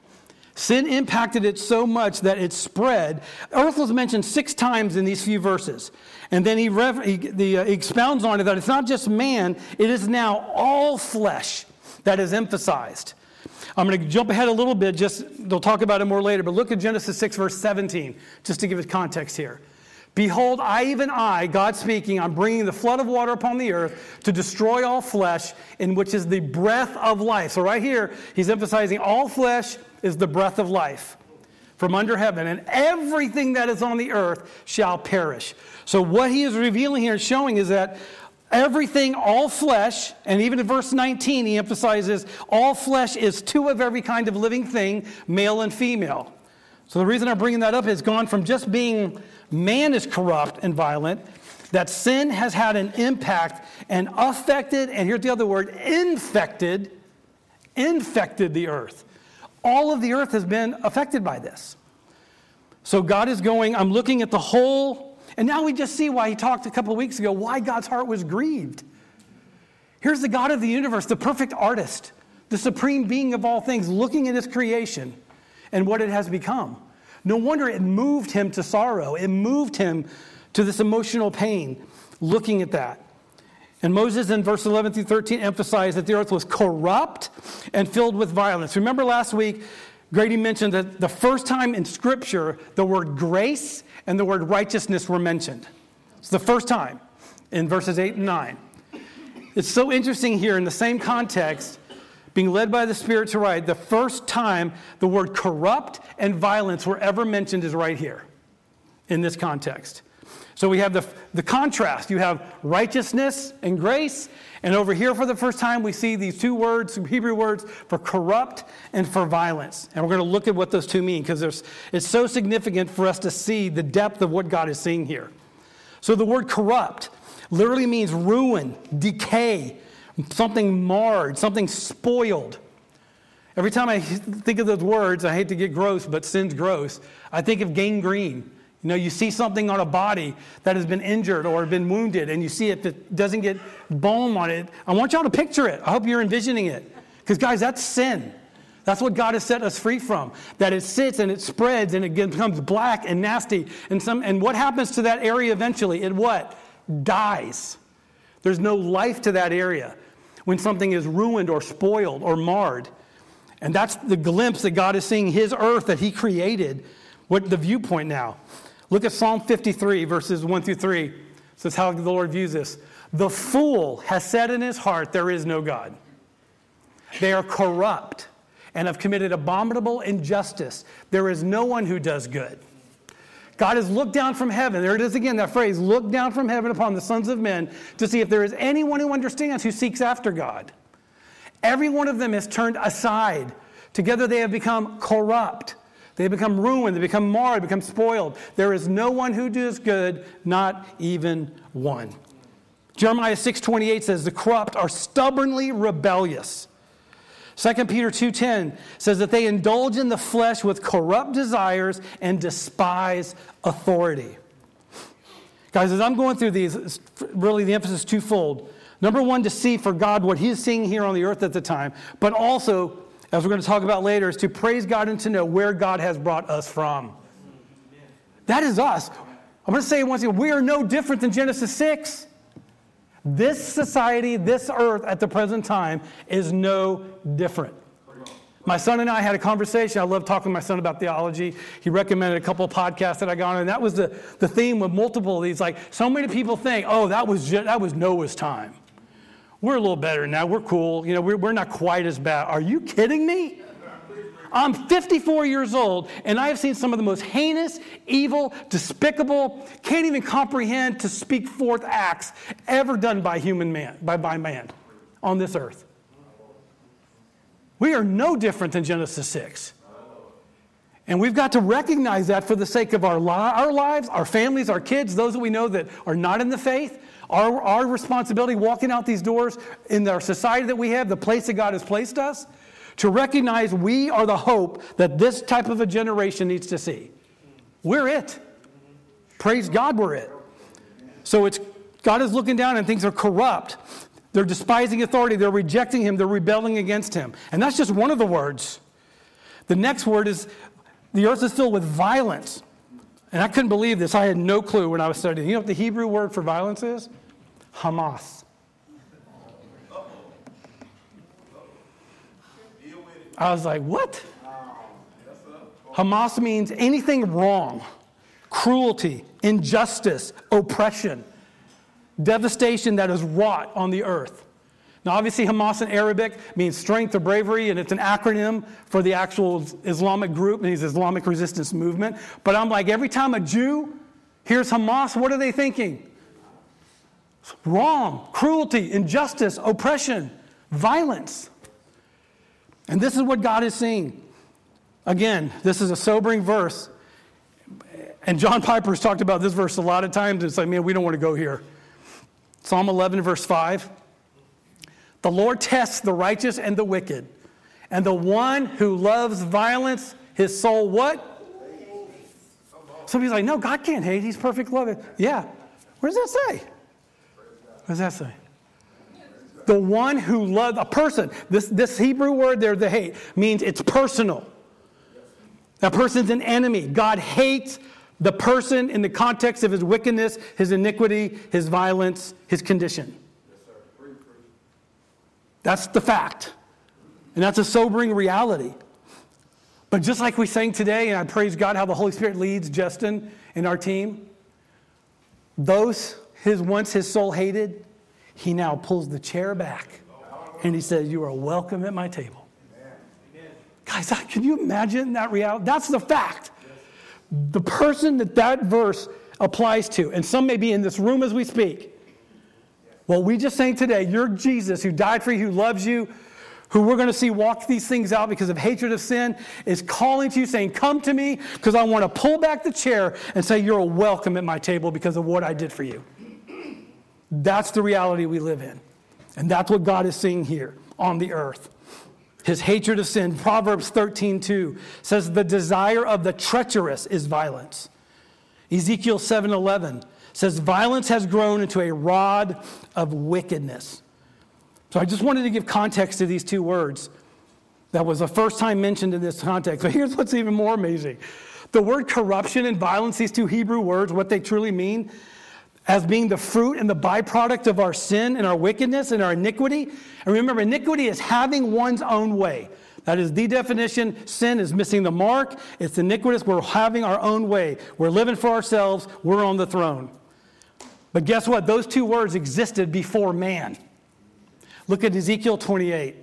Sin impacted it so much that it spread. Earth was mentioned 6 times in these few verses. And then he expounds on it that it's not just man, it is now all flesh that is emphasized. I'm going to jump ahead a little bit, they'll talk about it more later, but look at Genesis 6, verse 17, just to give it context here. Behold, even I, God speaking, I'm bringing the flood of water upon the earth to destroy all flesh, in which is the breath of life. So right here, he's emphasizing all flesh is the breath of life from under heaven, and everything that is on the earth shall perish. So what he is revealing here and showing is that everything, all flesh, and even in verse 19, he emphasizes all flesh is 2 of every kind of living thing, male and female. So the reason I'm bringing that up is gone from just being man is corrupt and violent, that sin has had an impact and affected, and here's the other word, infected the earth. All of the earth has been affected by this. So God is going, I'm looking at the whole, and now we just see why he talked a couple of weeks ago, why God's heart was grieved. Here's the God of the universe, the perfect artist, the supreme being of all things, looking at his creation and what it has become. No wonder it moved him to sorrow. It moved him to this emotional pain, looking at that. And Moses in verse 11 through 13 emphasized that the earth was corrupt and filled with violence. Remember last week, Grady mentioned that the first time in Scripture, the word grace and the word righteousness were mentioned. It's the first time in verses 8 and 9. It's so interesting here in the same context, being led by the Spirit to write, the first time the word corrupt and violence were ever mentioned is right here in this context. So we have the contrast. You have righteousness and grace. And over here for the first time, we see these 2 words, Hebrew words, for corrupt and for violence. And we're going to look at what those 2 mean because it's so significant for us to see the depth of what God is seeing here. So the word corrupt literally means ruin, decay, something marred, something spoiled. Every time I think of those words, I hate to get gross, but sin's gross, I think of gangrene. You know, you see something on a body that has been injured or been wounded, and you see if it doesn't get bone on it. I want y'all to picture it. I hope you're envisioning it. Because, guys, that's sin. That's what God has set us free from. That it sits and it spreads and it becomes black and nasty. And what happens to that area eventually? It what? Dies. There's no life to that area when something is ruined or spoiled or marred. And that's the glimpse that God is seeing his earth that he created What the viewpoint now? Look at Psalm 53, verses 1 through 3. This is how the Lord views this. The fool has said in his heart, there is no God. They are corrupt and have committed abominable injustice. There is no one who does good. God has looked down from heaven. There it is again, that phrase, look down from heaven upon the sons of men to see if there is anyone who understands, who seeks after God. Every one of them has turned aside. Together they have become corrupt. They have become ruined. They become marred, become spoiled. There is no one who does good, not even one. Jeremiah 6:28 says, the corrupt are stubbornly rebellious. 2 Peter 2:10 says that they indulge in the flesh with corrupt desires and despise authority. Guys, as I'm going through these, really the emphasis is twofold. Number one, to see for God what he is seeing here on the earth at the time, but also, as we're going to talk about later, is to praise God and to know where God has brought us from. That is us. I'm going to say it once again, we are no different than Genesis 6. This society, this earth at the present time is no different. My son and I had a conversation. I love talking to my son about theology. He recommended a couple of podcasts that I got on, and that was the theme with multiple of these. Like, so many people think, oh, that was Noah's time. We're a little better now. We're cool. You know, we're not quite as bad. Are you kidding me? I'm 54 years old, and I have seen some of the most heinous, evil, despicable, can't even comprehend to speak forth acts ever done by by man on this earth. We are no different than Genesis 6. And we've got to recognize that for the sake of our lives, our families, our kids, those that we know that are not in the faith, our responsibility walking out these doors in our society that we have, the place that God has placed us, to recognize we are the hope that this type of a generation needs to see. We're it. Praise God, we're it. So God is looking down and things are corrupt. They're despising authority. They're rejecting him. They're rebelling against him. And that's just one of the words. The next word is, the earth is filled with violence. And I couldn't believe this. I had no clue when I was studying. You know what the Hebrew word for violence is? Hamas. I was like, what? Hamas means anything wrong, cruelty, injustice, oppression, devastation that is wrought on the earth. Now, obviously, Hamas in Arabic means strength or bravery, and it's an acronym for the actual Islamic group, and it's Islamic resistance movement. But I'm like, every time a Jew hears Hamas, what are they thinking? Wrong, cruelty, injustice, oppression, violence. And this is what God is seeing. Again, this is a sobering verse. And John Piper's talked about this verse a lot of times. It's like, man, we don't want to go here. Psalm 11, verse 5. The Lord tests the righteous and the wicked. And the one who loves violence, his soul what? Somebody's like, no, God can't hate. He's perfect love. Yeah. Where does that say? What does that say? The one who loves a person. This Hebrew word there, the hate, means it's personal. That person's an enemy. God hates the person in the context of his wickedness, his iniquity, his violence, his condition. That's the fact. And that's a sobering reality. But just like we sang today, and I praise God how the Holy Spirit leads Justin and our team, those once his soul hated, he now pulls the chair back and he says, you are welcome at my table. Amen. Guys, can you imagine that reality? That's the fact. The person that verse applies to, and some may be in this room as we speak. Well, we just sang today, you're Jesus who died for you, who loves you, who we're going to see walk these things out because of hatred of sin, is calling to you saying, come to me because I want to pull back the chair and say you're welcome at my table because of what I did for you. That's the reality we live in. And that's what God is seeing here on the earth. His hatred of sin. Proverbs 13:2 says the desire of the treacherous is violence. Ezekiel 7:11 says violence has grown into a rod of wickedness. So I just wanted to give context to these two words. That was the first time mentioned in this context. But here's what's even more amazing. The word corruption and violence, these two Hebrew words, what they truly mean, as being the fruit and the byproduct of our sin and our wickedness and our iniquity. And remember, iniquity is having one's own way. That is the definition. Sin is missing the mark. It's iniquitous. We're having our own way. We're living for ourselves. We're on the throne. But guess what? Those two words existed before man. Look at Ezekiel 28.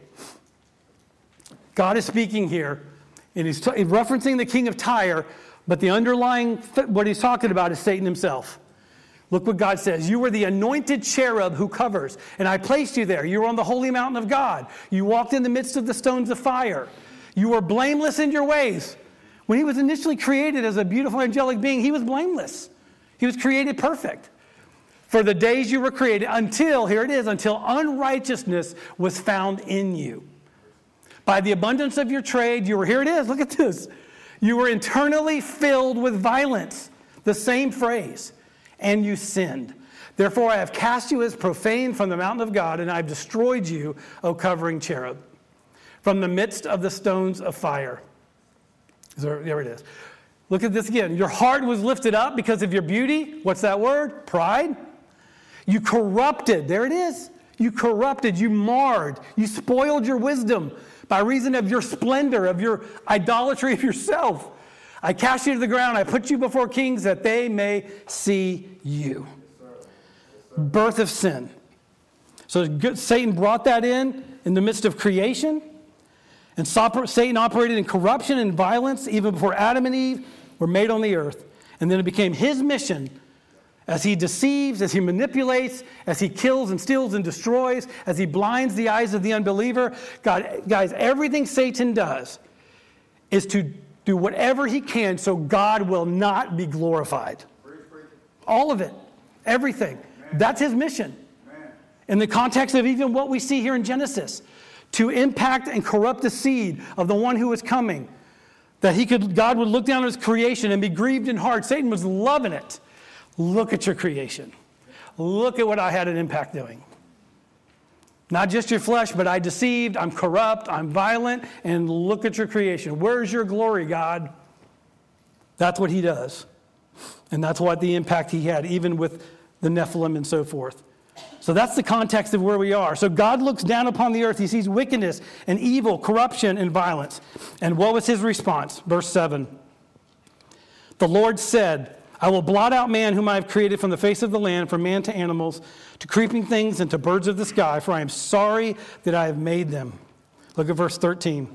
God is speaking here, and he's referencing the king of Tyre, but the underlying, what he's talking about is Satan himself. Look what God says. You were the anointed cherub who covers, and I placed you there. You were on the holy mountain of God. You walked in the midst of the stones of fire. You were blameless in your ways. When he was initially created as a beautiful angelic being, he was blameless. He was created perfect. For the days you were created until, here it is, until unrighteousness was found in you. By the abundance of your trade, you were, here it is, look at this. You were internally filled with violence. The same phrase. And you sinned. Therefore I have cast you as profane from the mountain of God, and I have destroyed you, O covering cherub, from the midst of the stones of fire. There it is. Look at this again. Your heart was lifted up because of your beauty. What's that word? Pride. You corrupted. There it is. You corrupted. You marred. You spoiled your wisdom by reason of your splendor, of your idolatry of yourself. I cast you to the ground. I put you before kings that they may see you. Birth of sin. So Satan brought that in the midst of creation. And Satan operated in corruption and violence even before Adam and Eve were made on the earth. And then it became his mission as he deceives, as he manipulates, as he kills and steals and destroys, as he blinds the eyes of the unbeliever. Guys, everything Satan does is to do whatever he can so God will not be glorified. All of it. Everything. That's his mission. In the context of even what we see here in Genesis. To impact and corrupt the seed of the one who is coming. That God would look down on his creation and be grieved in heart. Satan was loving it. Look at your creation. Look at what I had an impact doing. Not just your flesh, but I deceived, I'm corrupt, I'm violent, and look at your creation. Where's your glory, God? That's what he does. And that's what the impact he had, even with the Nephilim and so forth. So that's the context of where we are. So God looks down upon the earth. He sees wickedness and evil, corruption and violence. And what was his response? Verse 7. The Lord said, I will blot out man whom I have created from the face of the land, from man to animals, to creeping things and to birds of the sky, for I am sorry that I have made them. Look at verse 13.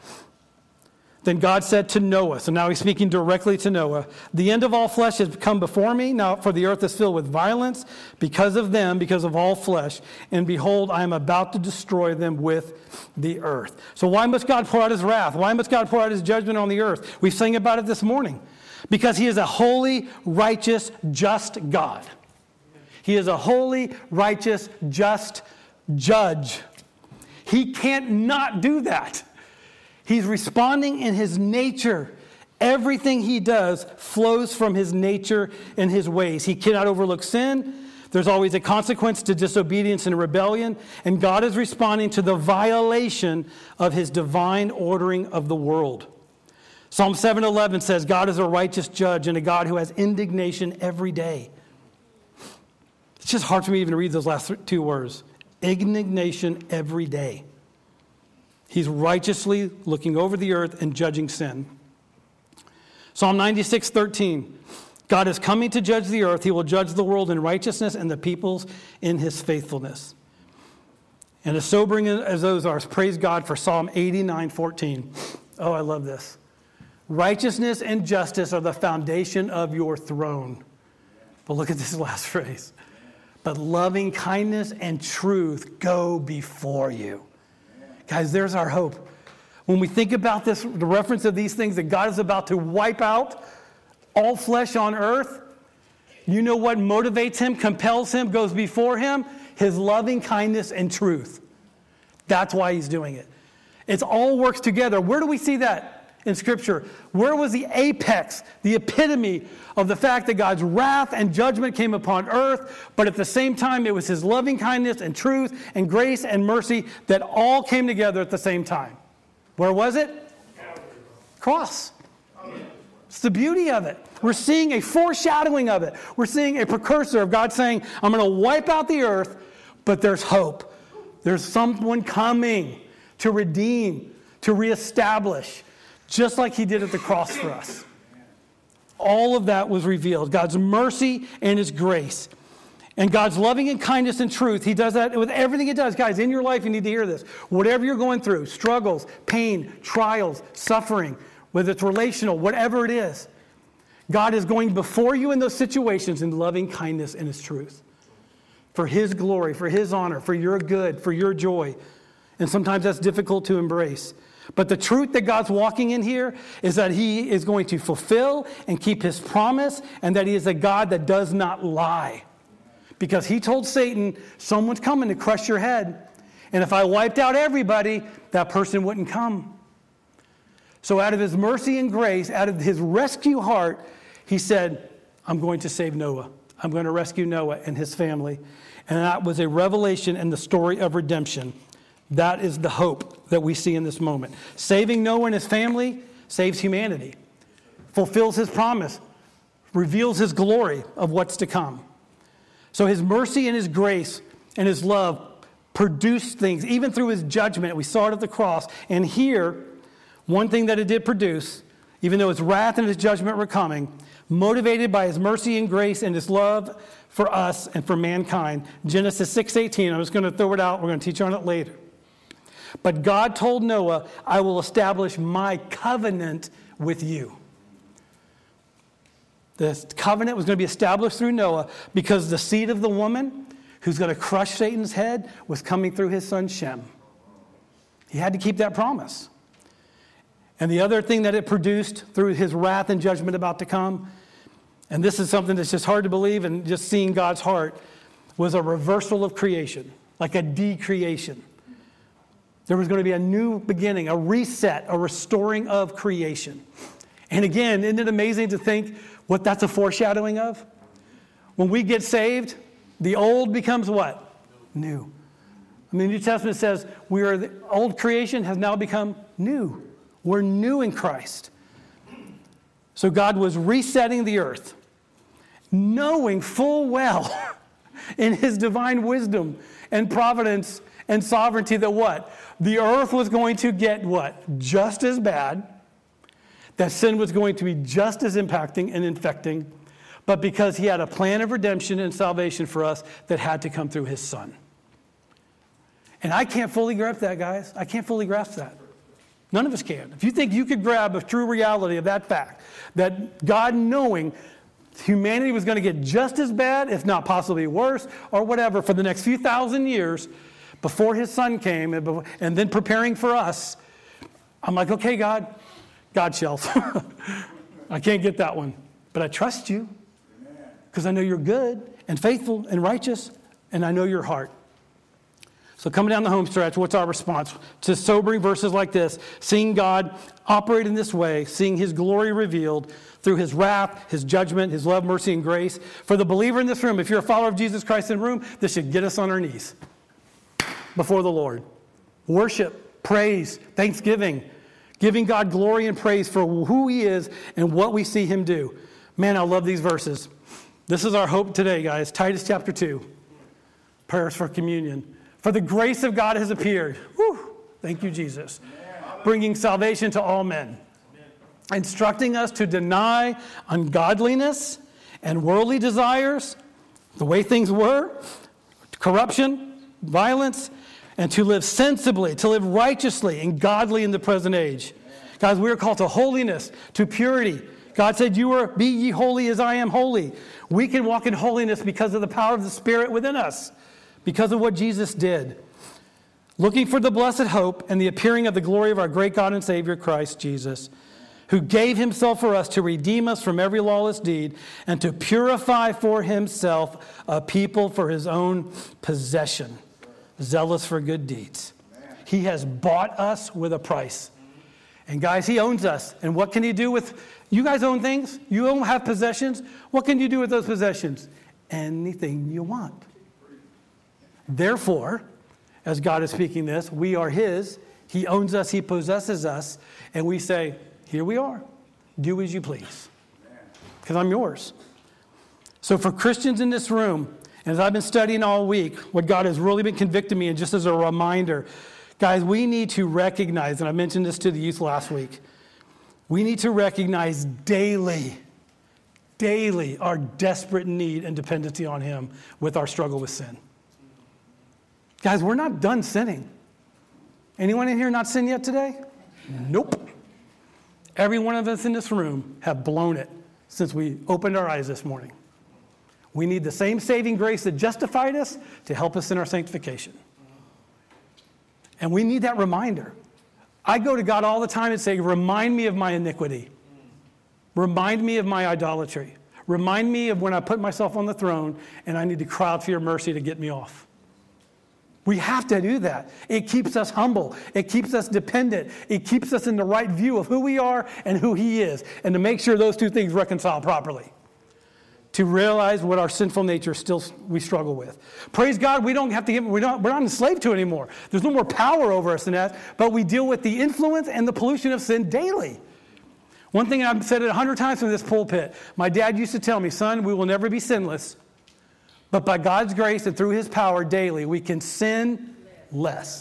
Then God said to Noah, so now he's speaking directly to Noah, the end of all flesh has come before me, now for the earth is filled with violence because of them, because of all flesh, and behold, I am about to destroy them with the earth. So why must God pour out his wrath? Why must God pour out his judgment on the earth? We sang about it this morning. Because he is a holy, righteous, just God. He is a holy, righteous, just judge. He can't not do that. He's responding in his nature. Everything he does flows from his nature and his ways. He cannot overlook sin. There's always a consequence to disobedience and rebellion. And God is responding to the violation of his divine ordering of the world. Psalm 7:11 says, God is a righteous judge and a God who has indignation every day. It's just hard for me even to read those last two words. Indignation every day. He's righteously looking over the earth and judging sin. Psalm 96:13. God is coming to judge the earth. He will judge the world in righteousness and the peoples in his faithfulness. And as sobering as those are, praise God for Psalm 89:14. Oh, I love this. Righteousness and justice are the foundation of your throne. But look at this last phrase. But loving kindness and truth go before you. Guys, there's our hope. When we think about this, the reference of these things that God is about to wipe out all flesh on earth, you know what motivates him, compels him, goes before him? His loving kindness and truth. That's why he's doing it. It all works together. Where do we see that in Scripture? Where was the apex, the epitome of the fact that God's wrath and judgment came upon earth, but at the same time it was his loving kindness and truth and grace and mercy that all came together at the same time? Where was it? Cross. It's the beauty of it. We're seeing a foreshadowing of it. We're seeing a precursor of God saying, I'm going to wipe out the earth, but there's hope. There's someone coming to redeem, to reestablish, just like he did at the cross for us. All of that was revealed. God's mercy and his grace. And God's loving and kindness and truth, he does that with everything he does. Guys, in your life, you need to hear this. Whatever you're going through, struggles, pain, trials, suffering, whether it's relational, whatever it is, God is going before you in those situations in loving kindness and his truth. For his glory, for his honor, for your good, for your joy. And sometimes that's difficult to embrace. But the truth that God's walking in here is that he is going to fulfill and keep his promise, and that he is a God that does not lie. Because he told Satan, someone's coming to crush your head. And if I wiped out everybody, that person wouldn't come. So out of his mercy and grace, out of his rescue heart, he said, I'm going to save Noah. I'm going to rescue Noah and his family. And that was a revelation in the story of redemption. That is the hope that we see in this moment. Saving Noah and his family saves humanity, fulfills his promise, reveals his glory of what's to come. So his mercy and his grace and his love produced things, even through his judgment. We saw it at the cross. And here, one thing that it did produce, even though his wrath and his judgment were coming, motivated by his mercy and grace and his love for us and for mankind. Genesis 6:18, I'm just going to throw it out. We're going to teach on it later. But God told Noah, I will establish my covenant with you. The covenant was going to be established through Noah because the seed of the woman who's going to crush Satan's head was coming through his son Shem. He had to keep that promise. And the other thing that it produced through his wrath and judgment about to come, and this is something that's just hard to believe and just seeing God's heart, was a reversal of creation, like a decreation. There was going to be a new beginning, a reset, a restoring of creation. And again, isn't it amazing to think what that's a foreshadowing of? When we get saved, the old becomes what? New. I mean, the New Testament says the old creation has now become new. We're new in Christ. So God was resetting the earth, knowing full well in his divine wisdom and providence and sovereignty that what? The earth was going to get what? Just as bad. That sin was going to be just as impacting and infecting. But because he had a plan of redemption and salvation for us that had to come through his son. And I can't fully grasp that, guys. I can't fully grasp that. None of us can. If you think you could grab a true reality of that fact, that God knowing humanity was going to get just as bad, if not possibly worse, or whatever, for the next few thousand years before his son came, and then preparing for us, I'm like, okay, God shelf. I can't get that one. But I trust you because I know you're good and faithful and righteous, and I know your heart. So coming down the home stretch, what's our response to sobering verses like this? Seeing God operate in this way, seeing his glory revealed through his wrath, his judgment, his love, mercy, and grace. For the believer in this room, if you're a follower of Jesus Christ in the room, this should get us on our knees before the Lord. Worship, praise, thanksgiving, giving God glory and praise for who he is and what we see him do. Man, I love these verses. This is our hope today, guys. Titus chapter 2. Prayers for communion. For the grace of God has appeared. Whew. Thank you, Jesus. Bringing salvation to all men. Instructing us to deny ungodliness and worldly desires, the way things were, corruption, violence, and to live sensibly, to live righteously and godly in the present age. Guys, we are called to holiness, to purity. God said, be ye holy as I am holy. We can walk in holiness because of the power of the Spirit within us, because of what Jesus did. Looking for the blessed hope and the appearing of the glory of our great God and Savior, Christ Jesus, who gave himself for us to redeem us from every lawless deed and to purify for himself a people for his own possession, zealous for good deeds. He has bought us with a price. And guys, he owns us. And what can he do with... You guys own things? You don't have possessions? What can you do with those possessions? Anything you want. Therefore, as God is speaking this, we are his. He owns us. He possesses us. And we say, here we are. Do as you please. Because I'm yours. So for Christians in this room, and as I've been studying all week, what God has really been convicting me, and just as a reminder, Guys, we need to recognize, and I mentioned this to the youth last week, we need to recognize daily our desperate need and dependency on him with our struggle with sin. Guys, we're not done sinning. Anyone in here not sinned yet today? Nope. Every one of us in this room have blown it since we opened our eyes this morning. We need the same saving grace that justified us to help us in our sanctification. And we need that reminder. I go to God all the time and say, remind me of my iniquity. Remind me of my idolatry. Remind me of when I put myself on the throne and I need to cry out for your mercy to get me off. We have to do that. It keeps us humble. It keeps us dependent. It keeps us in the right view of who we are and who he is. And to make sure those two things reconcile properly. To realize what our sinful nature still we struggle with. Praise God, we're not enslaved to it anymore. There's no more power over us than that, but we deal with the influence and the pollution of sin daily. One thing I've said it 100 times from this pulpit, my dad used to tell me, son, we will never be sinless, but by God's grace and through his power daily, we can sin less.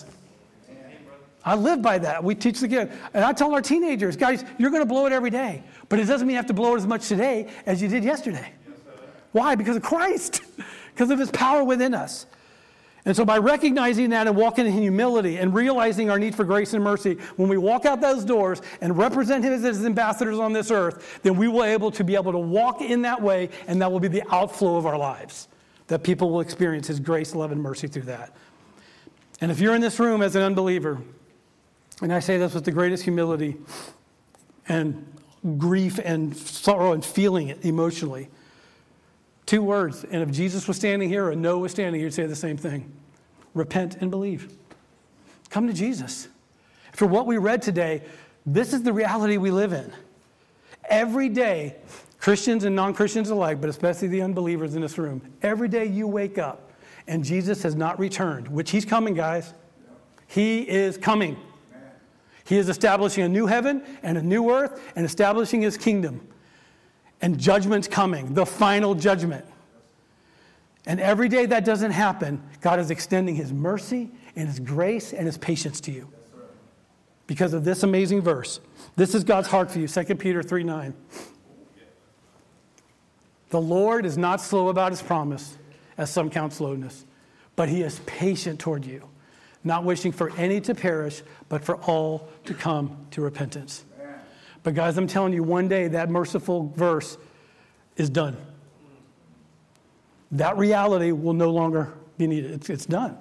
I live by that. We teach the kids. And I tell our teenagers, guys, you're going to blow it every day, but it doesn't mean you have to blow it as much today as you did yesterday. Why? Because of Christ. Because of his power within us. And so by recognizing that and walking in humility and realizing our need for grace and mercy, when we walk out those doors and represent him as his ambassadors on this earth, then we will be able to walk in that way, and that will be the outflow of our lives. That people will experience his grace, love, and mercy through that. And if you're in this room as an unbeliever, and I say this with the greatest humility and grief and sorrow and feeling it emotionally, 2 words, and if Jesus was standing here or Noah was standing here, he'd say the same thing. Repent and believe. Come to Jesus. For what we read today, this is the reality we live in. Every day, Christians and non-Christians alike, but especially the unbelievers in this room, every day you wake up and Jesus has not returned, which he's coming, guys. He is coming. He is establishing a new heaven and a new earth and establishing his kingdom. And judgment's coming, the final judgment. And every day that doesn't happen, God is extending his mercy and his grace and his patience to you. Because of this amazing verse. This is God's heart for you, 2 Peter 3:9. The Lord is not slow about his promise, as some count slowness, but he is patient toward you, not wishing for any to perish, but for all to come to repentance. But guys, I'm telling you, one day that merciful verse is done. That reality will no longer be needed. It's done.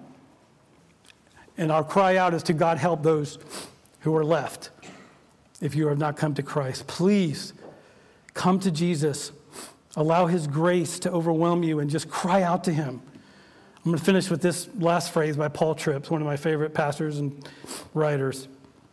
And our cry out is to God, help those who are left. If you have not come to Christ, please come to Jesus. Allow his grace to overwhelm you and just cry out to him. I'm going to finish with this last phrase by Paul Tripp, one of my favorite pastors and writers.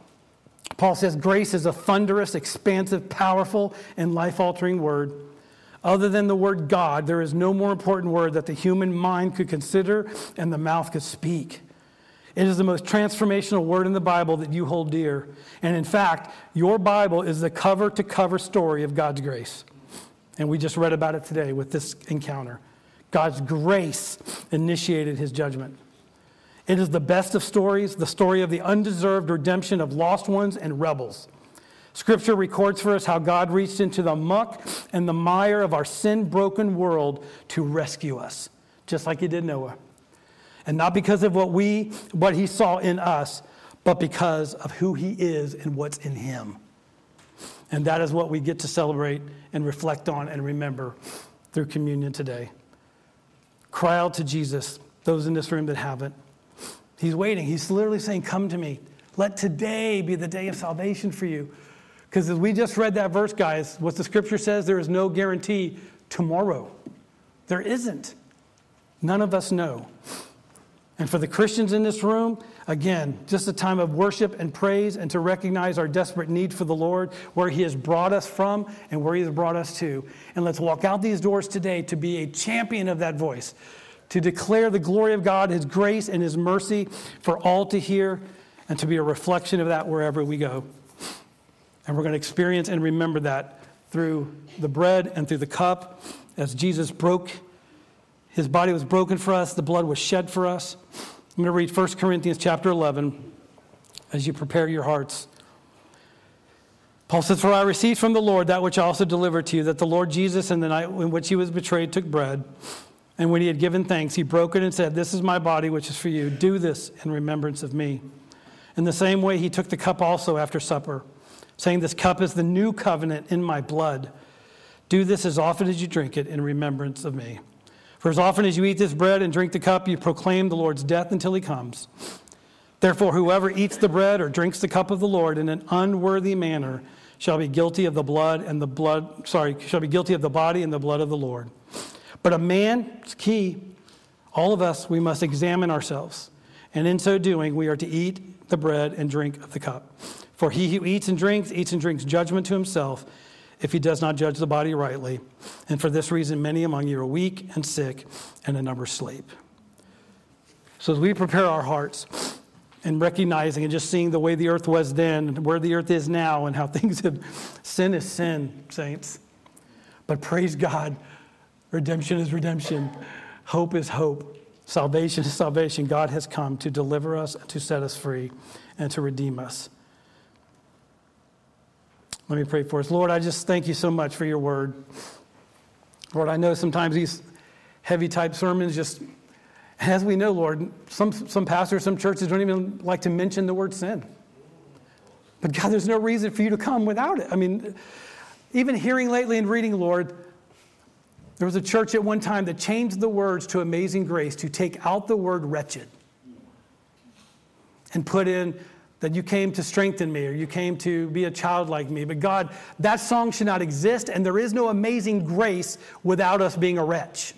Paul says, grace is a thunderous, expansive, powerful, and life-altering word. Other than the word God, there is no more important word that the human mind could consider and the mouth could speak. It is the most transformational word in the Bible that you hold dear. And in fact, your Bible is the cover-to-cover story of God's grace. And we just read about it today with this encounter. God's grace initiated his judgment. It is the best of stories, the story of the undeserved redemption of lost ones and rebels. Scripture records for us how God reached into the muck and the mire of our sin-broken world to rescue us, just like he did Noah. And not because of what he saw in us, but because of who he is and what's in him. And that is what we get to celebrate and reflect on and remember through communion today. Cry out to Jesus, those in this room that haven't. He's waiting. He's literally saying, come to me. Let today be the day of salvation for you. Because as we just read that verse, guys, what the scripture says, there is no guarantee tomorrow. There isn't. None of us know. And for the Christians in this room, again, just a time of worship and praise and to recognize our desperate need for the Lord, where he has brought us from and where he has brought us to. And let's walk out these doors today to be a champion of that voice, to declare the glory of God, his grace and his mercy for all to hear, and to be a reflection of that wherever we go. And we're going to experience and remember that through the bread and through the cup as Jesus broke. His body was broken for us. The blood was shed for us. I'm going to read 1 Corinthians chapter 11. as you prepare your hearts. Paul says, "For I received from the Lord that which I also delivered to you, that the Lord Jesus, in the night in which he was betrayed, took bread. And when he had given thanks, he broke it and said, 'This is my body, which is for you. Do this in remembrance of me.' In the same way, he took the cup also after supper, saying, 'This cup is the new covenant in my blood. Do this as often as you drink it in remembrance of me. For as often as you eat this bread and drink the cup, you proclaim the Lord's death until he comes. Therefore, whoever eats the bread or drinks the cup of the Lord in an unworthy manner shall be guilty of the body and the blood of the Lord. But a man,'" it's key, "all of us, we must examine ourselves. And in so doing, we are to eat the bread and drink of the cup. For he who eats and drinks judgment to himself, if he does not judge the body rightly. And for this reason, many among you are weak and sick, and a number sleep." So as we prepare our hearts and recognizing and just seeing the way the earth was then, and where the earth is now, and how things have, sin is sin, saints. But praise God, redemption is redemption. Hope is hope. Salvation is salvation. God has come to deliver us, to set us free, and to redeem us. Let me pray for us. Lord, I just thank you so much for your word. Lord, I know sometimes these heavy type sermons just, as we know, Lord, some pastors, some churches don't even like to mention the word sin. But God, there's no reason for you to come without it. I mean, even hearing lately and reading, Lord, there was a church at one time that changed the words to Amazing Grace to take out the word wretched and put in that you came to strengthen me, or you came to be a child like me. But God, that song should not exist, and there is no amazing grace without us being a wretch.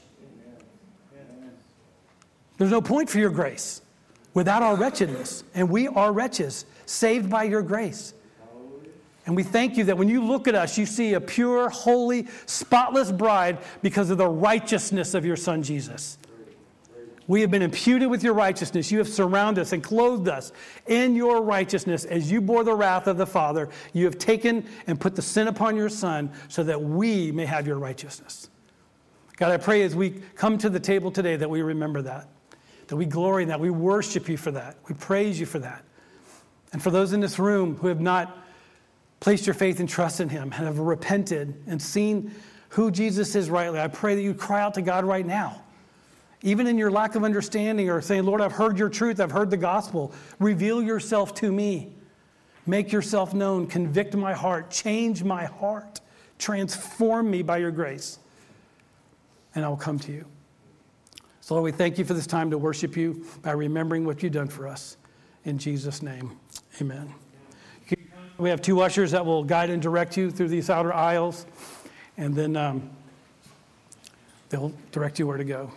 There's no point for your grace without our wretchedness. And we are wretches, saved by your grace. And we thank you that when you look at us, you see a pure, holy, spotless bride because of the righteousness of your Son, Jesus. We have been imputed with your righteousness. You have surrounded us and clothed us in your righteousness. As you bore the wrath of the Father, you have taken and put the sin upon your Son so that we may have your righteousness. God, I pray as we come to the table today that we remember that we glory in that, we worship you for that, we praise you for that. And for those in this room who have not placed your faith and trust in him and have repented and seen who Jesus is rightly, I pray that you cry out to God right now. Even in your lack of understanding, or saying, Lord, I've heard your truth, I've heard the gospel. Reveal yourself to me. Make yourself known. Convict my heart. Change my heart. Transform me by your grace. And I will come to you. So Lord, we thank you for this time to worship you by remembering what you've done for us. In Jesus' name, amen. We have two ushers that will guide and direct you through these outer aisles. And then they'll direct you where to go.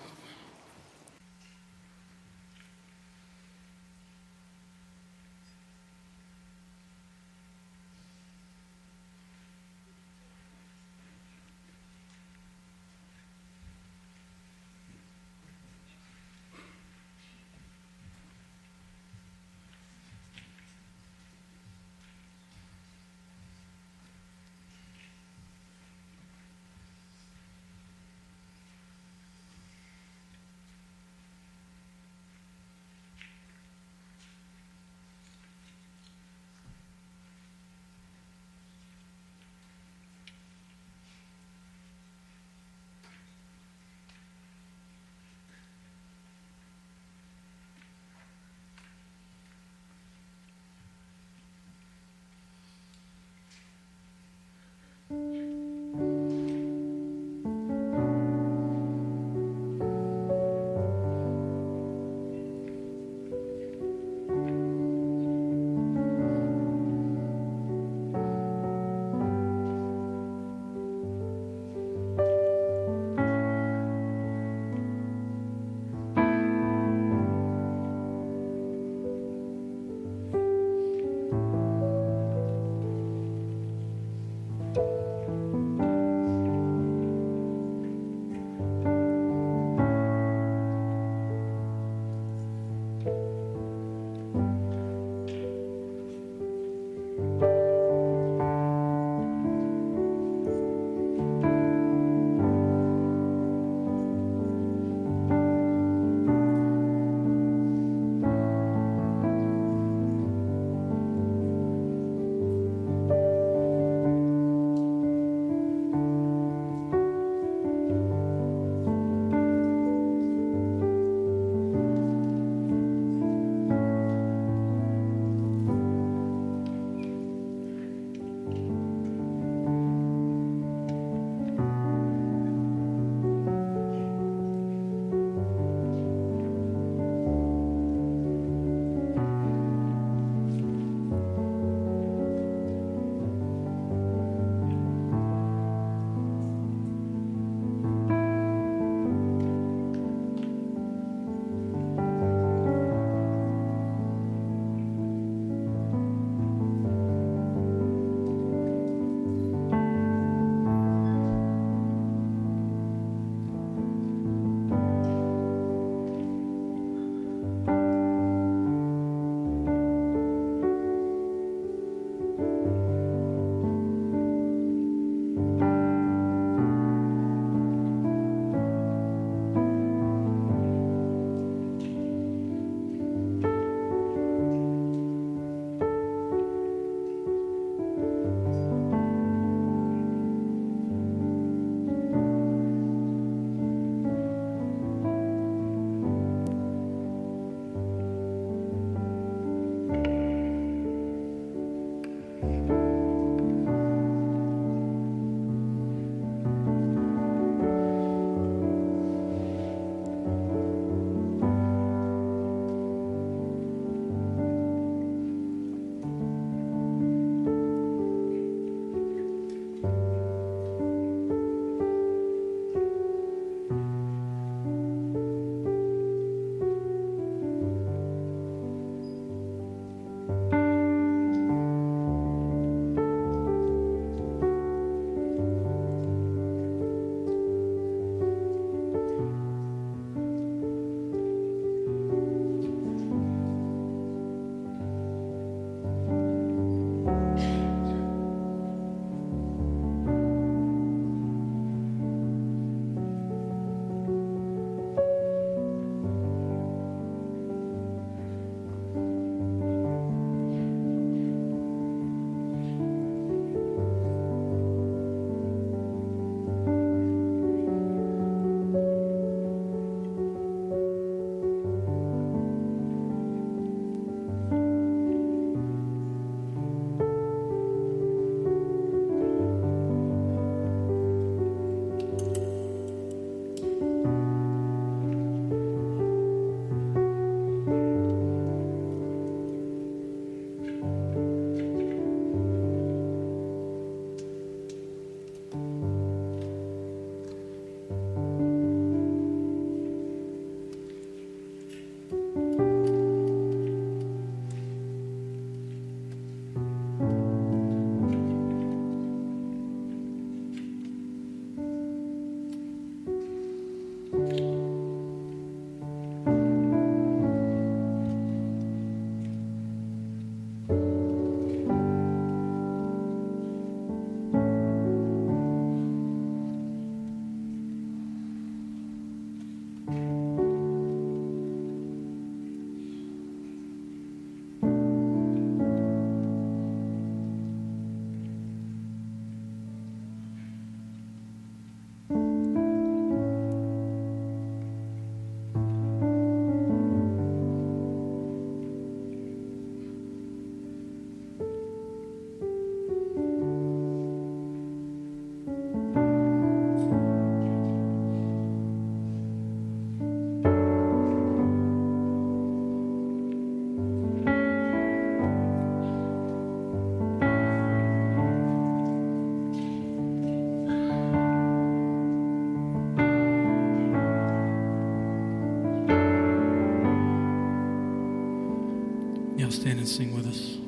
Y'all stand and sing with us.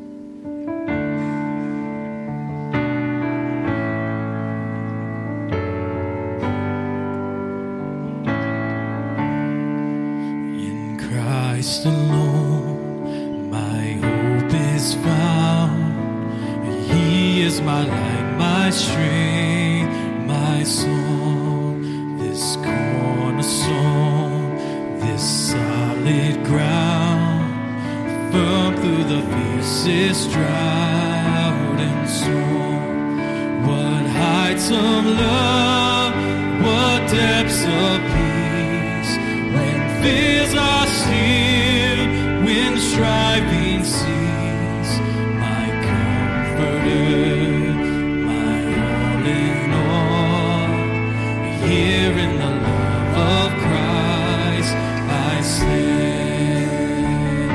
In Christ alone, my hope is found. He is my light, my strength, my song. This cornerstone, this solid ground, firm through the fiercest drought and storm. What heights of love, what depths of peace, when fears are still, when striving cease. My comforter, my all in all, here in the love of Christ I stand.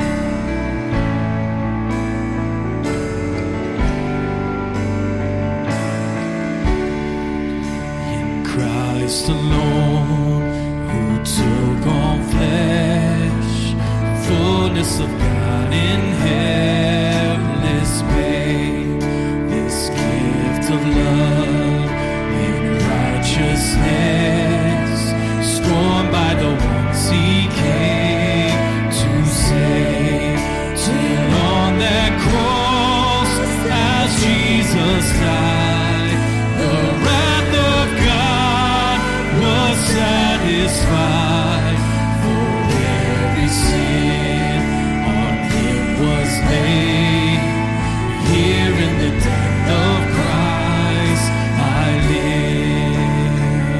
In Christ alone, who took on flesh, fullness of God in helpless babe, this gift of love in righteousness, scorned by the ones he came to save. Till on that cross, as Jesus died, the wrath of God was satisfied. For every sin on him was laid. Here in the death of Christ I live.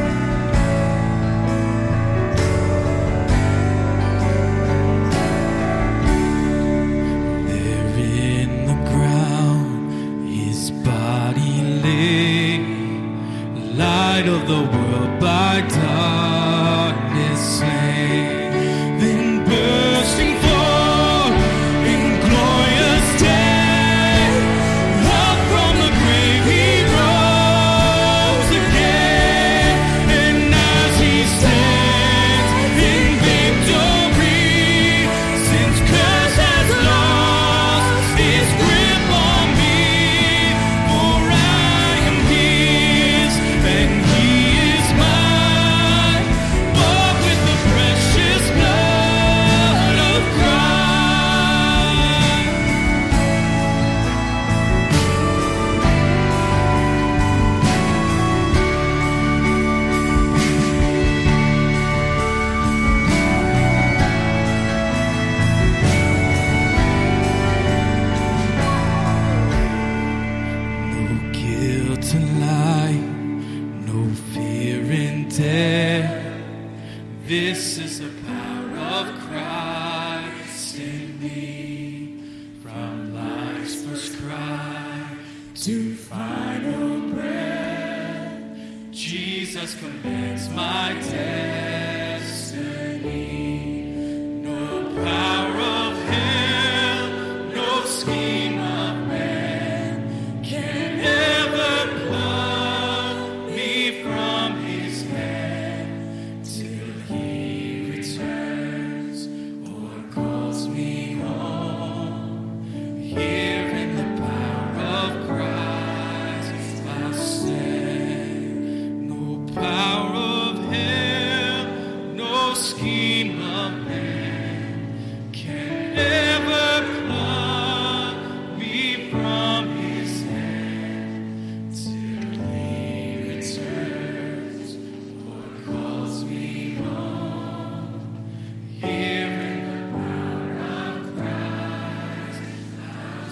There in the ground his body lay, light of the world by darkness slain. Then bursting forth in glorious day, up from the grave he rose again. And as he stands in victory, since curse has lost its grip on me, for I am his and he is mine, bought with the precious blood of Christ. No guilt and life, no fear in death. This is the power of Christ in me. From life's first cry to final breath, Jesus commands my destiny. No power of hell, no scheme of man can ever pluck me from his hand, till he returns or calls me home. Here in the power of Christ I stand. No power of hell, no scheme of man can ever pluck me from his hand, till he returns or calls me home. Here in the power of Christ I'll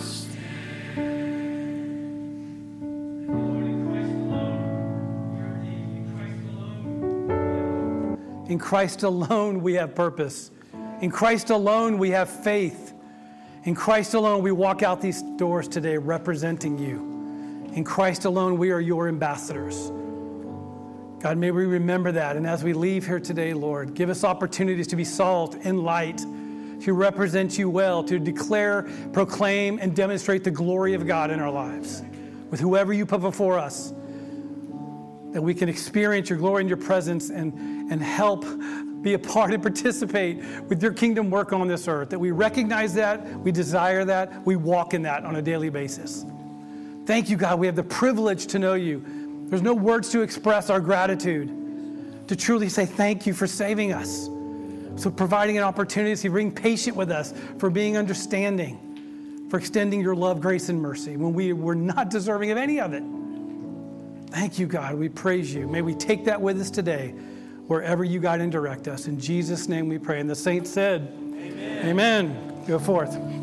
stand. In Christ alone we have purpose. In Christ alone we have faith. In Christ alone we walk out these doors today representing you. In Christ alone we are your ambassadors. God, may we remember that. And as we leave here today, Lord, give us opportunities to be salt and light, to represent you well, to declare, proclaim, and demonstrate the glory of God in our lives with whoever you put before us, that we can experience your glory and your presence and help be a part and participate with your kingdom work on this earth, that we recognize that, we desire that, we walk in that on a daily basis. Thank you, God. We have the privilege to know you. There's no words to express our gratitude, to truly say thank you for saving us. So providing an opportunity to being patient with us, for being understanding, for extending your love, grace, and mercy when we were not deserving of any of it. Thank you, God. We praise you. May we take that with us today, wherever you guide and direct us. In Jesus' name we pray. And the saints said, Amen. Amen. Go forth.